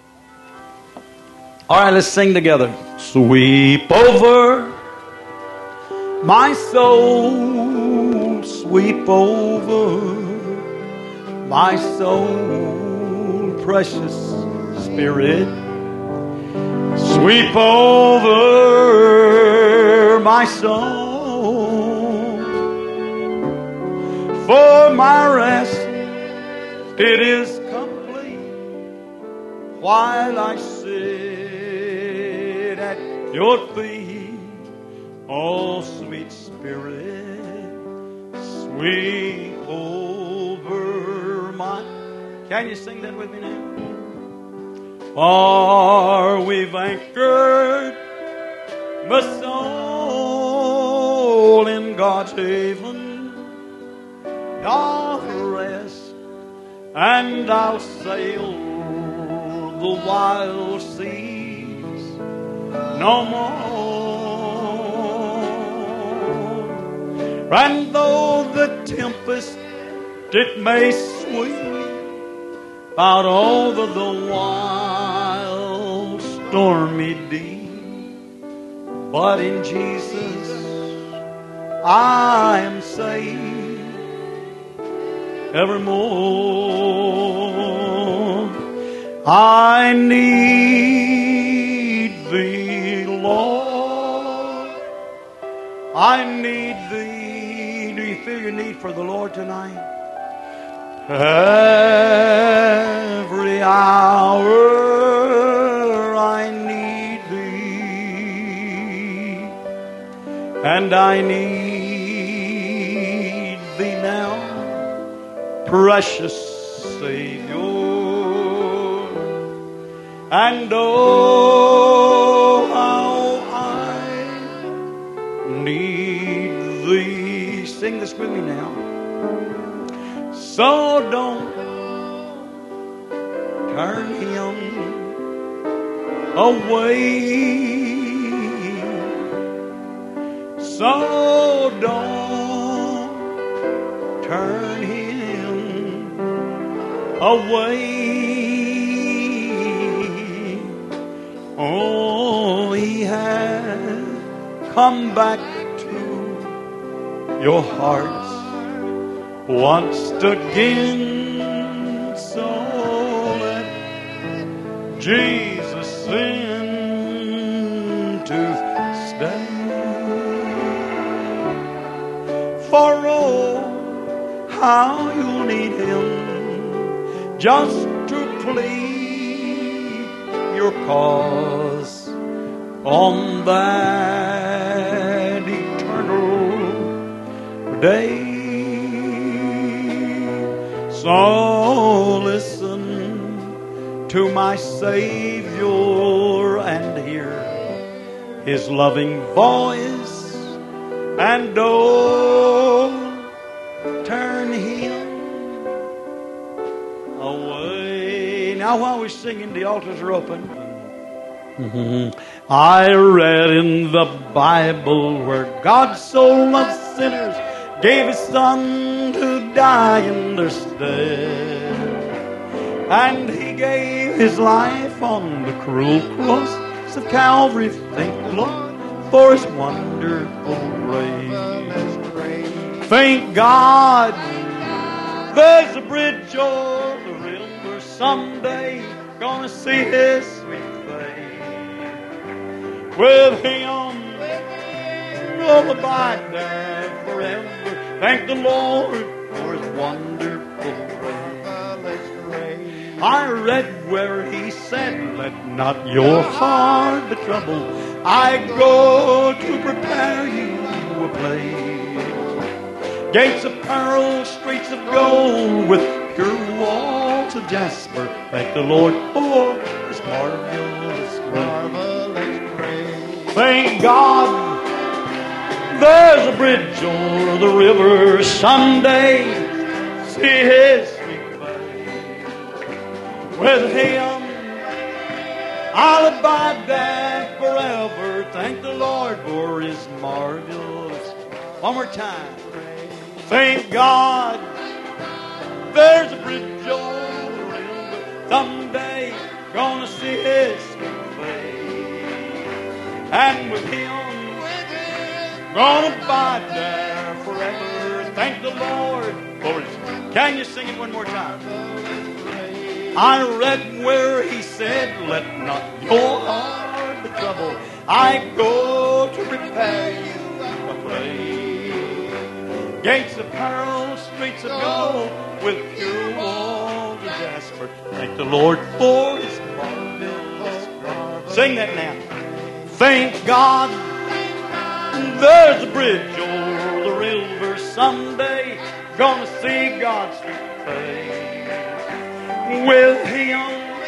All right, let's sing together. Sweep over my soul, sweep over my soul, precious Spirit. Sweep over my soul, for my rest it is complete while I sit at your feet. Oh, sweet Spirit, sweep over my... Can you sing that with me now? For we've anchored my soul in God's haven, I'll rest and I'll sail the wild seas no more. And though the tempest it may sweep out over the wild stormy deep, but in Jesus I am safe evermore. I need thee, Lord. I need thee. Do you feel your need for the Lord tonight? Every hour I need thee, and I need thee now, precious Savior. And oh, how I need thee. Sing this with me now. So don't turn him away. So don't turn him away. Oh, he has come back to your hearts once again, so let Jesus in to stay. For oh, how you'll need him just to plead your cause on that eternal day. So listen to my Savior and hear his loving voice, and don't turn him away. Now while we're singing, the altars are open. I read in the Bible where God so loved sinners, gave his son to die in their stead. And he gave his life on the cruel cross of Calvary. Thank the Lord for his wonderful grace. Thank God there's a bridge over the river. Someday gonna see His sweet face. With Him will abide there forever. Thank the Lord for His wonderful grace. I read where He said, let not your heart be troubled. I go to prepare you a place. Gates of pearl, streets of gold, with pure walls of jasper. Thank the Lord for His marvelous grace. Thank God there's a bridge over the river. Someday see His sweet face. With Him I'll abide there forever. Thank the Lord for His marvelous. One more time. Thank God there's a bridge over the river. Someday gonna see His sweet face. And with Him gonna abide there forever. Thank the Lord for His. Can you sing it one more time? I read where He said, let not your heart be troubled. I go to prepare you a place. Gates of pearl, streets of gold, with pure walls of jasper. Thank the Lord for His marvelous grace. Sing that now. Thank God there's a bridge over the river. Someday gonna see God's sweet face. With Him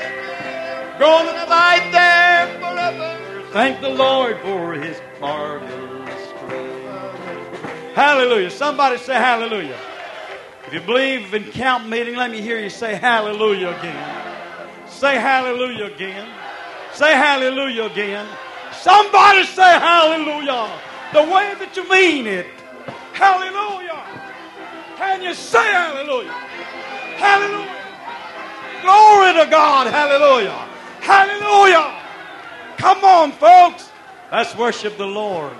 gonna abide there forever. Thank the Lord for His marvelous grace. Hallelujah. Somebody say hallelujah. If you believe in camp meeting, let me hear you say hallelujah again. Say hallelujah again. Say hallelujah again. Somebody say hallelujah the way that you mean it. Hallelujah. Can you say hallelujah? Hallelujah. Glory to God. Hallelujah. Hallelujah. Come on, folks. Let's worship the Lord.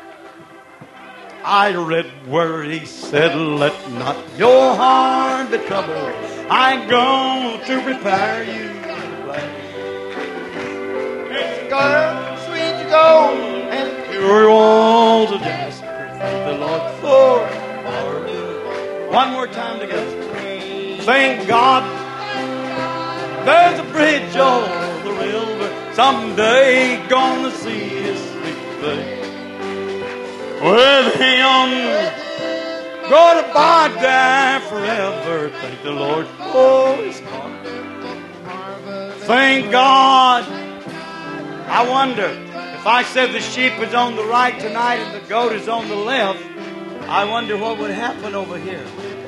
I read where He said, let not your heart be troubled. I go to prepare you a place. It's gold, sweet gold, and pure walls of jasper. Thank the Lord for it. One more time together. Thank God there's a bridge over the river. Someday gonna see His sweet face. With Him gonna abide there forever. Thank the Lord for His heart. Thank God. I wonder if I said the sheep is on the right tonight and the goat is on the left, I wonder what would happen over here.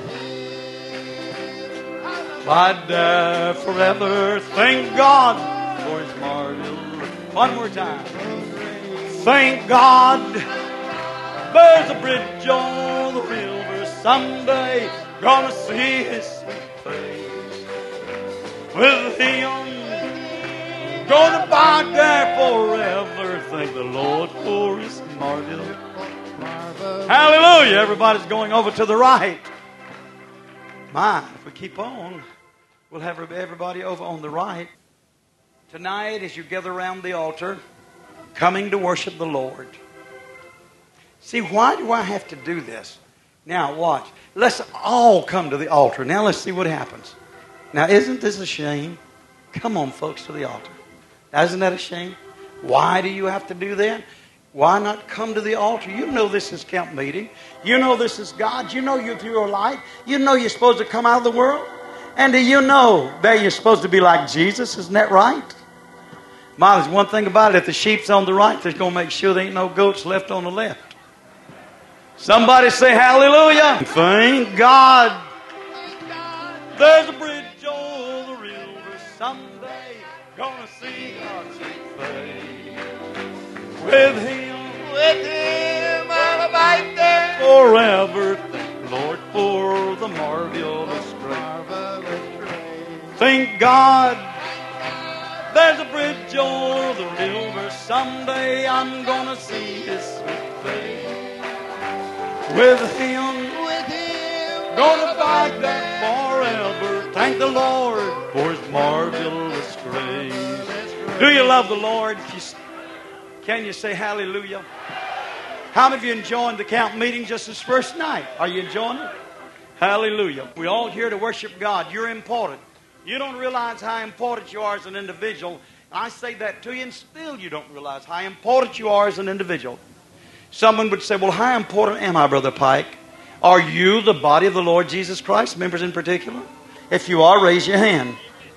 Abide there forever. Thank God for His marvelous. One more time. Thank God there's a bridge on the river. Someday gonna see His sweet face. With Him gonna abide there forever. Thank the Lord for His marvelous. Hallelujah. Everybody's going over to the right. My, if we keep on, we'll have everybody over on the right. Tonight, as you gather around the altar, coming to worship the Lord. See, why do I have to do this? Now, watch. Let's all come to the altar. Now, let's see what happens. Now, isn't this a shame? Come on, folks, to the altar. Now, isn't that a shame? Why do you have to do that? Why not come to the altar? You know this is camp meeting. You know this is God. You know you're through a light. You know you're supposed to come out of the world. And do you know that you're supposed to be like Jesus? Isn't that right? My, there's one thing about it. If the sheep's on the right, they're going to make sure there ain't no goats left on the left. Somebody say hallelujah. Thank God. There's a bridge over the river. Someday gonna see God's sweet face. With Him, I'll abide there forever. Thank the Lord for the marvelous grace. Thank God there's a bridge over the river. Someday I'm gonna see His sweet face. With Him Gonna fight that forever. Thank the Lord for His marvelous grace. Do you love the Lord? Can you say hallelujah? How many of you enjoying the camp meeting just this first night? Are you enjoying it? Hallelujah. We're all here to worship God. You're important. You don't realize how important you are as an individual. I say that to you, and still you don't realize how important you are as an individual. Someone would say, well, how important am I, Brother Pike? Are you the body of the Lord Jesus Christ, members in particular? If you are, raise your hand.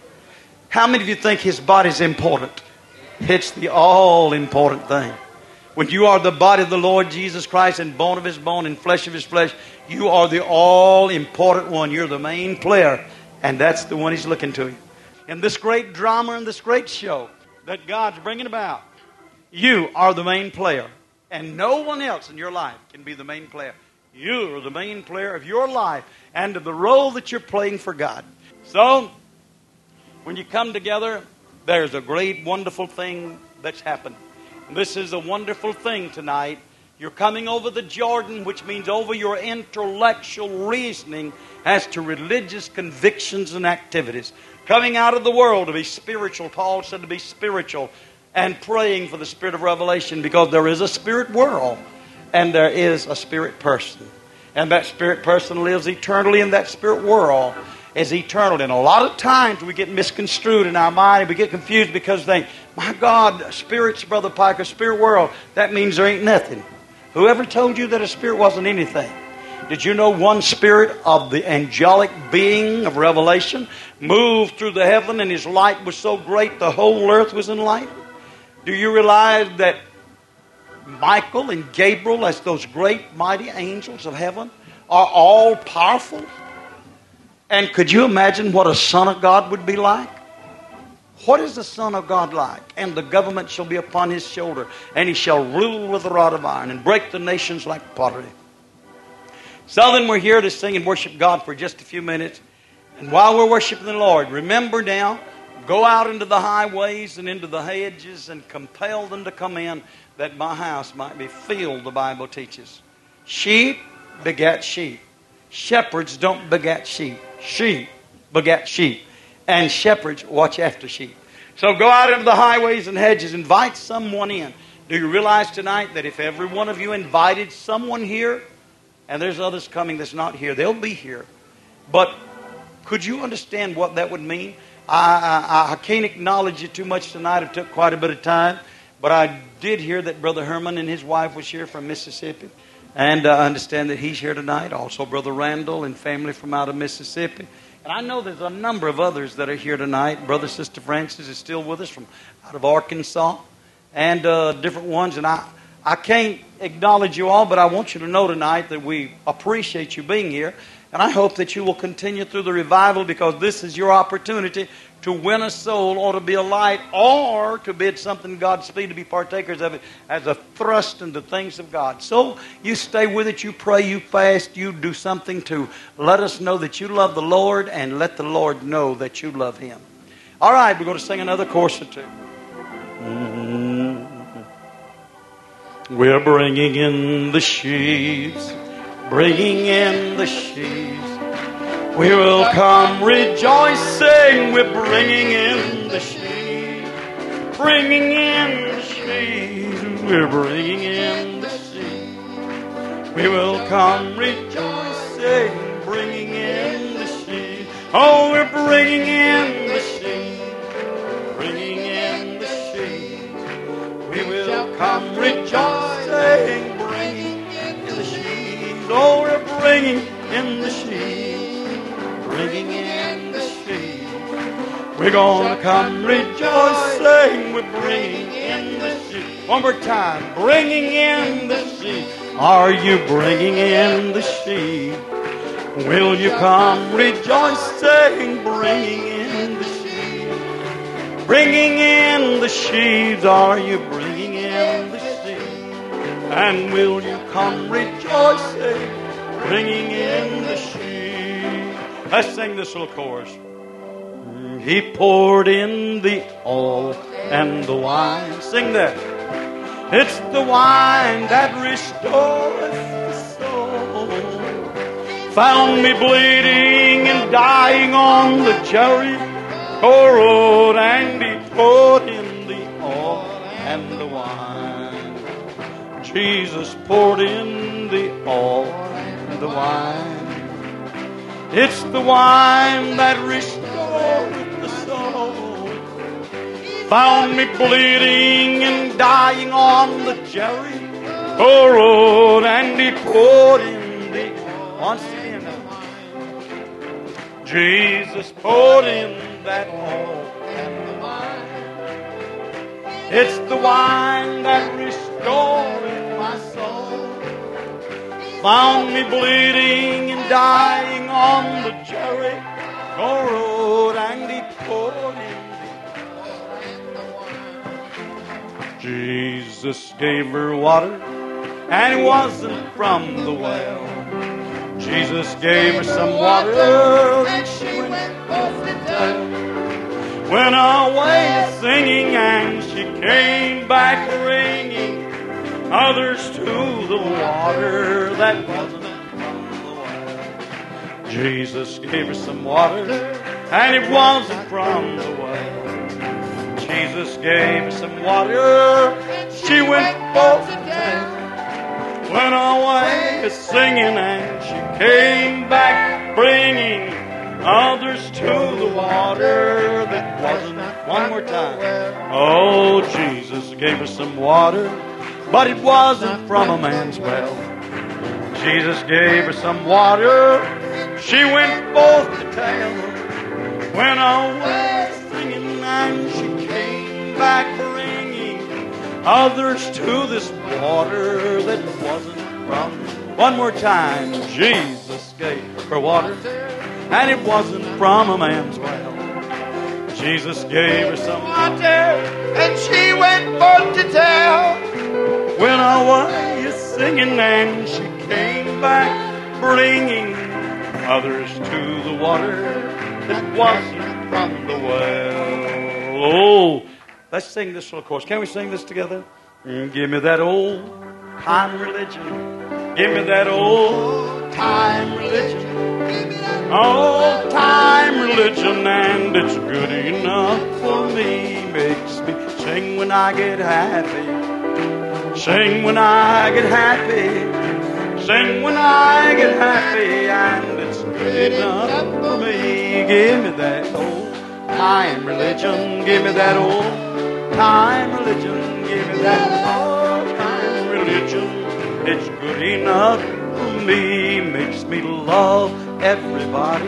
How many of you think His body is important? It's the all-important thing. When you are the body of the Lord Jesus Christ and bone of His bone and flesh of His flesh, you are the all-important one. You're the main player, and that's the one He's looking to. In this great drama and this great show that God's bringing about, you are the main player, and no one else in your life can be the main player. You are the main player of your life and of the role that you're playing for God. So, when you come together, there's a great, wonderful thing that's happened. This is a wonderful thing tonight. You're coming over the Jordan, which means over your intellectual reasoning as to religious convictions and activities. Coming out of the world to be spiritual. Paul said to be spiritual and praying for the spirit of revelation, because there is a spirit world and there is a spirit person. And that spirit person lives eternally, and that spirit world is eternal. And a lot of times we get misconstrued in our mind. We get confused because they think, my God, spirits, Brother Pike, a spirit world, that means there ain't nothing. Whoever told you that a spirit wasn't anything? Did you know one spirit of the angelic being of Revelation moved through the heaven, and his light was so great the whole earth was enlightened? Do you realize that Michael and Gabriel, as those great mighty angels of heaven, are all powerful? And could you imagine what a son of God would be like? What is the Son of God like? And the government shall be upon His shoulder, and He shall rule with a rod of iron and break the nations like pottery. So then we're here to sing and worship God for just a few minutes. And while we're worshiping the Lord, remember now, go out into the highways and into the hedges and compel them to come in, that my house might be filled, the Bible teaches. Sheep begat sheep. Shepherds don't begat sheep. Sheep begat sheep. And shepherds watch after sheep. So go out into the highways and hedges. Invite someone in. Do you realize tonight that if every one of you invited someone here, and there's others coming that's not here, they'll be here. But could you understand what that would mean? I can't acknowledge you too much tonight. It took quite a bit of time. But I did hear that Brother Herman and his wife was here from Mississippi. And I understand that he's here tonight. Also Brother Randall and family from out of Mississippi. And I know there's a number of others that are here tonight. Brother Sister Francis is still with us from out of Arkansas. And different ones. And I can't acknowledge you all, but I want you to know tonight that we appreciate you being here. And I hope that you will continue through the revival, because this is your opportunity to win a soul or to be a light or to bid something Godspeed, to be partakers of it as a thrust into things of God. So you stay with it, you pray, you fast, you do something to let us know that you love the Lord, and let the Lord know that you love Him. All right, we're going to sing another chorus or two. We're bringing in the sheaves, bringing in the sheaves. We will come rejoicing. We're bringing in the sheaves, bringing in the sheaves. We're bringing in the sheaves. We will come rejoicing, bringing in the sheaves. Oh, we're bringing in the sheaves, bringing in the sheaves. We will come rejoicing, bringing in the sheaves. Oh, we're bringing in the sheaves, bringing in the sheaves. We're gonna come rejoicing. We're bringing in the sheaves. One more time, bringing in the sheaves. Are you bringing in the sheaves? Will you come rejoicing, bringing in the sheaves? Bringing in the sheaves. Are you bringing in the sheaves? And will you come rejoicing, bringing in the sheaves? Let's sing this little chorus. He poured in the oil and the wine. Sing that. It's the wine that restoreth the soul. found me bleeding and dying on the Jericho road, and He poured in the oil and the wine. Jesus poured in the oil and the wine. It's the wine that restoreth the soul. Found me bleeding and dying on the Jericho road, and He poured in the once again. Jesus poured in that oil and the wine. It's the wine that restored my soul. Found me bleeding and dying on the Jericho road, and He poured in the wine. Jesus gave her water, and it wasn't from the well. Jesus gave her some water, and she went off to tell. Went away singing, and she came back ringing others to the water that wasn't from the well. Jesus gave her some water, and it wasn't from the well. Jesus gave her some water, she went forth to tell. Went away singing, and she came back bringing others to the water that wasn't. One more time. Oh, Jesus gave her some water, but it wasn't from a man's well. Jesus gave her some water, she went forth to tell. Went away singing, and she came back bringing others to this water that wasn't from. One more time. Jesus gave her water, and it wasn't from a man's well. Jesus gave her some water, and she went forth to tell. Went away singing, and she came back bringing others to the water that wasn't from the well. Oh, let's sing this little chorus. Can we sing this together? Give me that old time religion. Give me that old time religion. Old time religion, and it's good enough for me. Makes me sing when I get happy. Sing when I get happy. Sing when I get happy, and it's good enough for me. Give me that old time religion. Give me that old time religion. Give me that old time religion. It's good enough for me. Makes me love everybody.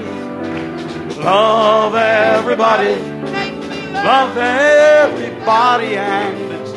Love everybody. Love everybody, and it's.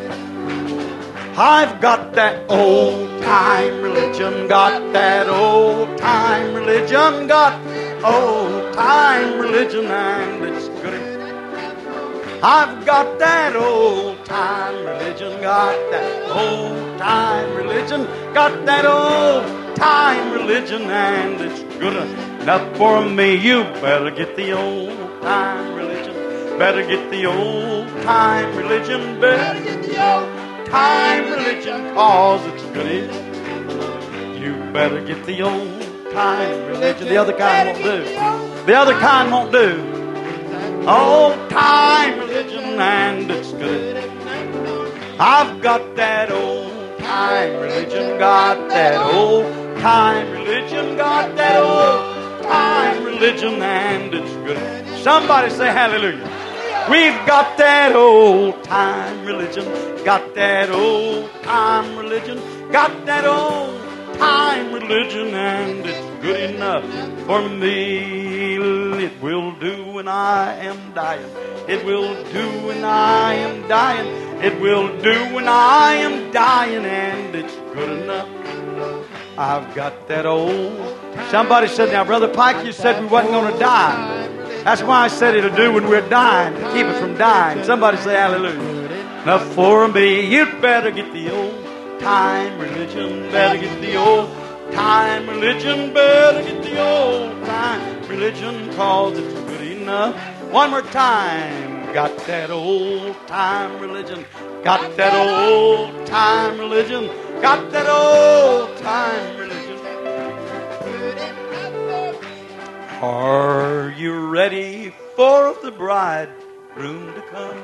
I've got that old time religion. Got that old time religion. Got old time religion, and it's good. I've got that old time religion. Got that old time religion. Got that old time religion, and it's good enough for me. You better get the old time religion. Better get the old time religion. Better get the old time religion, 'cause it's good enough. You better get the old time religion. The other kind won't do. The other kind won't do. Old time religion, and it's good. I've got that old time religion. Got that old time religion. Got that old time religion, and it's good. Somebody say hallelujah. We've got that old time religion. Got that old time religion. Got that old time religion, and it's good enough for me. It will do when I am dying. It will do when I am dying. It will do when I am dying, and it's good enough. I've got that old. Somebody said, now, Brother Pike, you said we wasn't going to die. That's why I said it'll do when we're dying, to keep us from dying. Somebody say hallelujah. Enough for me. You'd better get the old time religion. Better get the old time religion. Better get the old time religion, 'cause it's good enough. One more time. Got that old time religion. Got that old time religion. Got that old time religion. Are you ready for the bridegroom to come?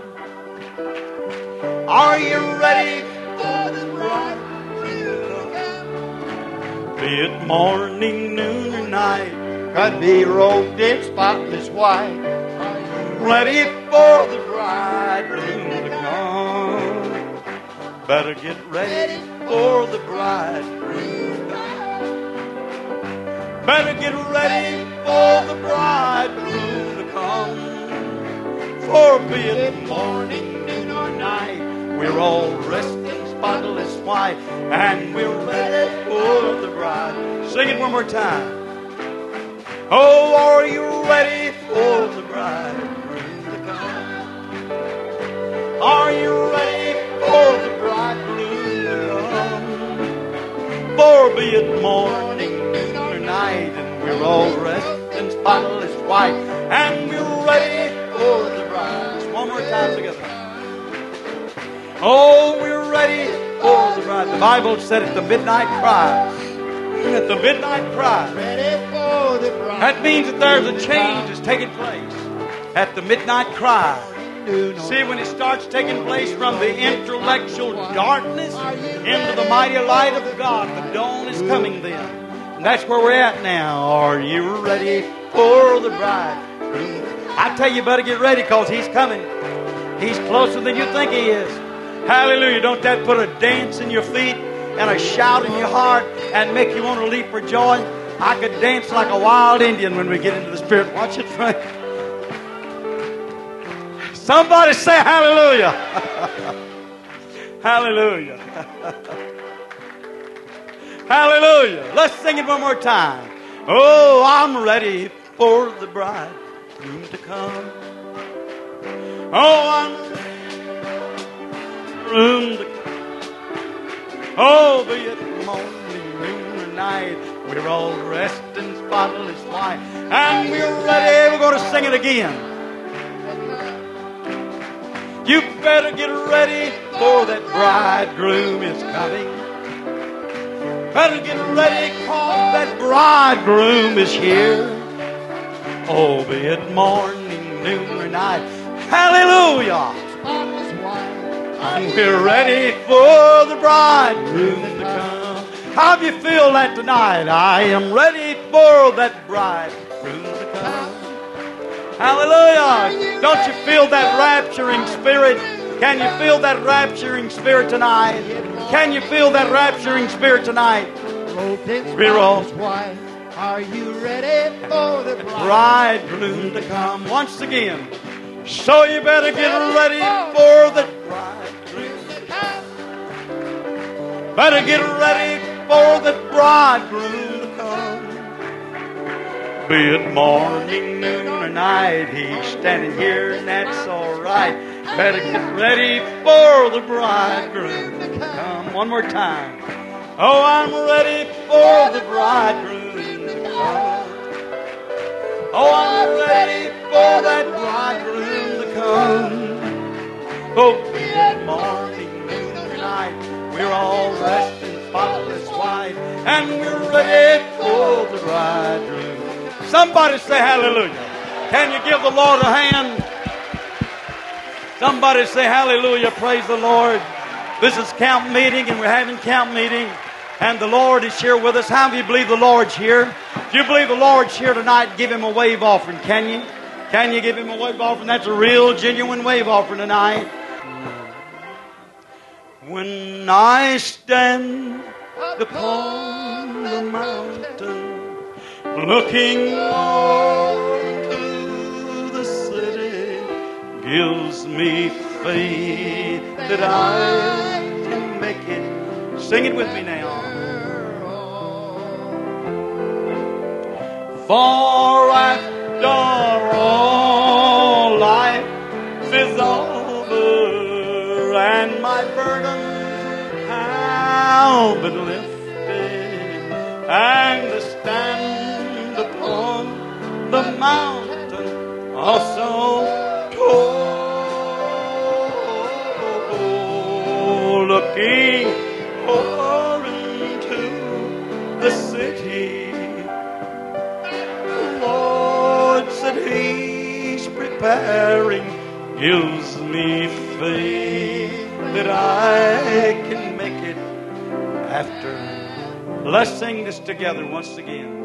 Are you ready for the bridegroom to come? Be it morning, noon, or night, Could be robed in spotless white. ready for the bridegroom to come. Better get ready for the bridegroom. Better get ready for the bridegroom to come. For be it morning, noon, or night, we're all dressed in spotless white, and we're ready for the bride. Sing it one more time. Oh, are you ready for the bridegroom to come? Are you ready for the bridegroom to come? For be it morning, noon, or night, and we're all dressed in spotless white, and we're ready for the bride. Just one more time together. Oh, we're ready for the bride. The Bible said at the midnight cry. At the midnight cry. Ready for the bride. That means that there's a change that's taking place. At the midnight cry. See, when it starts taking place from the intellectual darkness into the mighty light of God, the dawn is coming then. And that's where we're at now. Are you ready for the bridegroom? I tell you, better get ready because He's coming. He's closer than you think He is. Hallelujah. Don't that put a dance in your feet and a shout in your heart and make you want to leap for joy? I could dance like a wild Indian when we get into the Spirit. Watch it, Frank. Somebody say hallelujah. Hallelujah. Hallelujah. Let's sing it one more time. Oh, I'm ready for the bridegroom to come. Oh, I'm ready for the bridegroom to come. Oh, be it morning, noon, or night, we're all dressed in spotless white, and we're ready. We're going to sing it again. You better get ready, for that bridegroom is coming. Better get ready, cause that bridegroom is here. Oh, be it morning, noon, or night. Hallelujah! And we're ready for the bridegroom to come. How do you feel that tonight? I am ready for that bridegroom to come. Hallelujah! Don't you feel that rapturing spirit? Can you feel that rapturing spirit tonight? Can you feel that rapturing spirit tonight? We're all white. Are you ready for the bridegroom to come once again? So you better get ready for the bridegroom to come. Better get ready for the bridegroom to come. Be it morning, noon, or night, He's standing here and that's all right. Better get ready for the bridegroom to come. One more time. Oh, I'm ready for the bridegroom to come. Oh, I'm ready for that bridegroom to come. Oh, be it morning, noon, or night, we're all dressed in spotless white, and we're ready for the bridegroom. Somebody say hallelujah. Can you give the Lord a hand? Somebody say hallelujah. Praise the Lord. This is camp meeting, and we're having camp meeting, and the Lord is here with us. How do you believe the Lord's here? If you believe the Lord's here tonight, give Him a wave offering, can you? Can you give Him a wave offering? That's a real, genuine wave offering tonight. When I stand upon the mountain, looking on to the city, gives me faith that I can make it. Sing it with me now. For after all, life is over, and my burden have been lifted, and to stand upon the mountain also tall, looking over into the city. preparing gives me faith that I can make it after. Let's sing this together once again.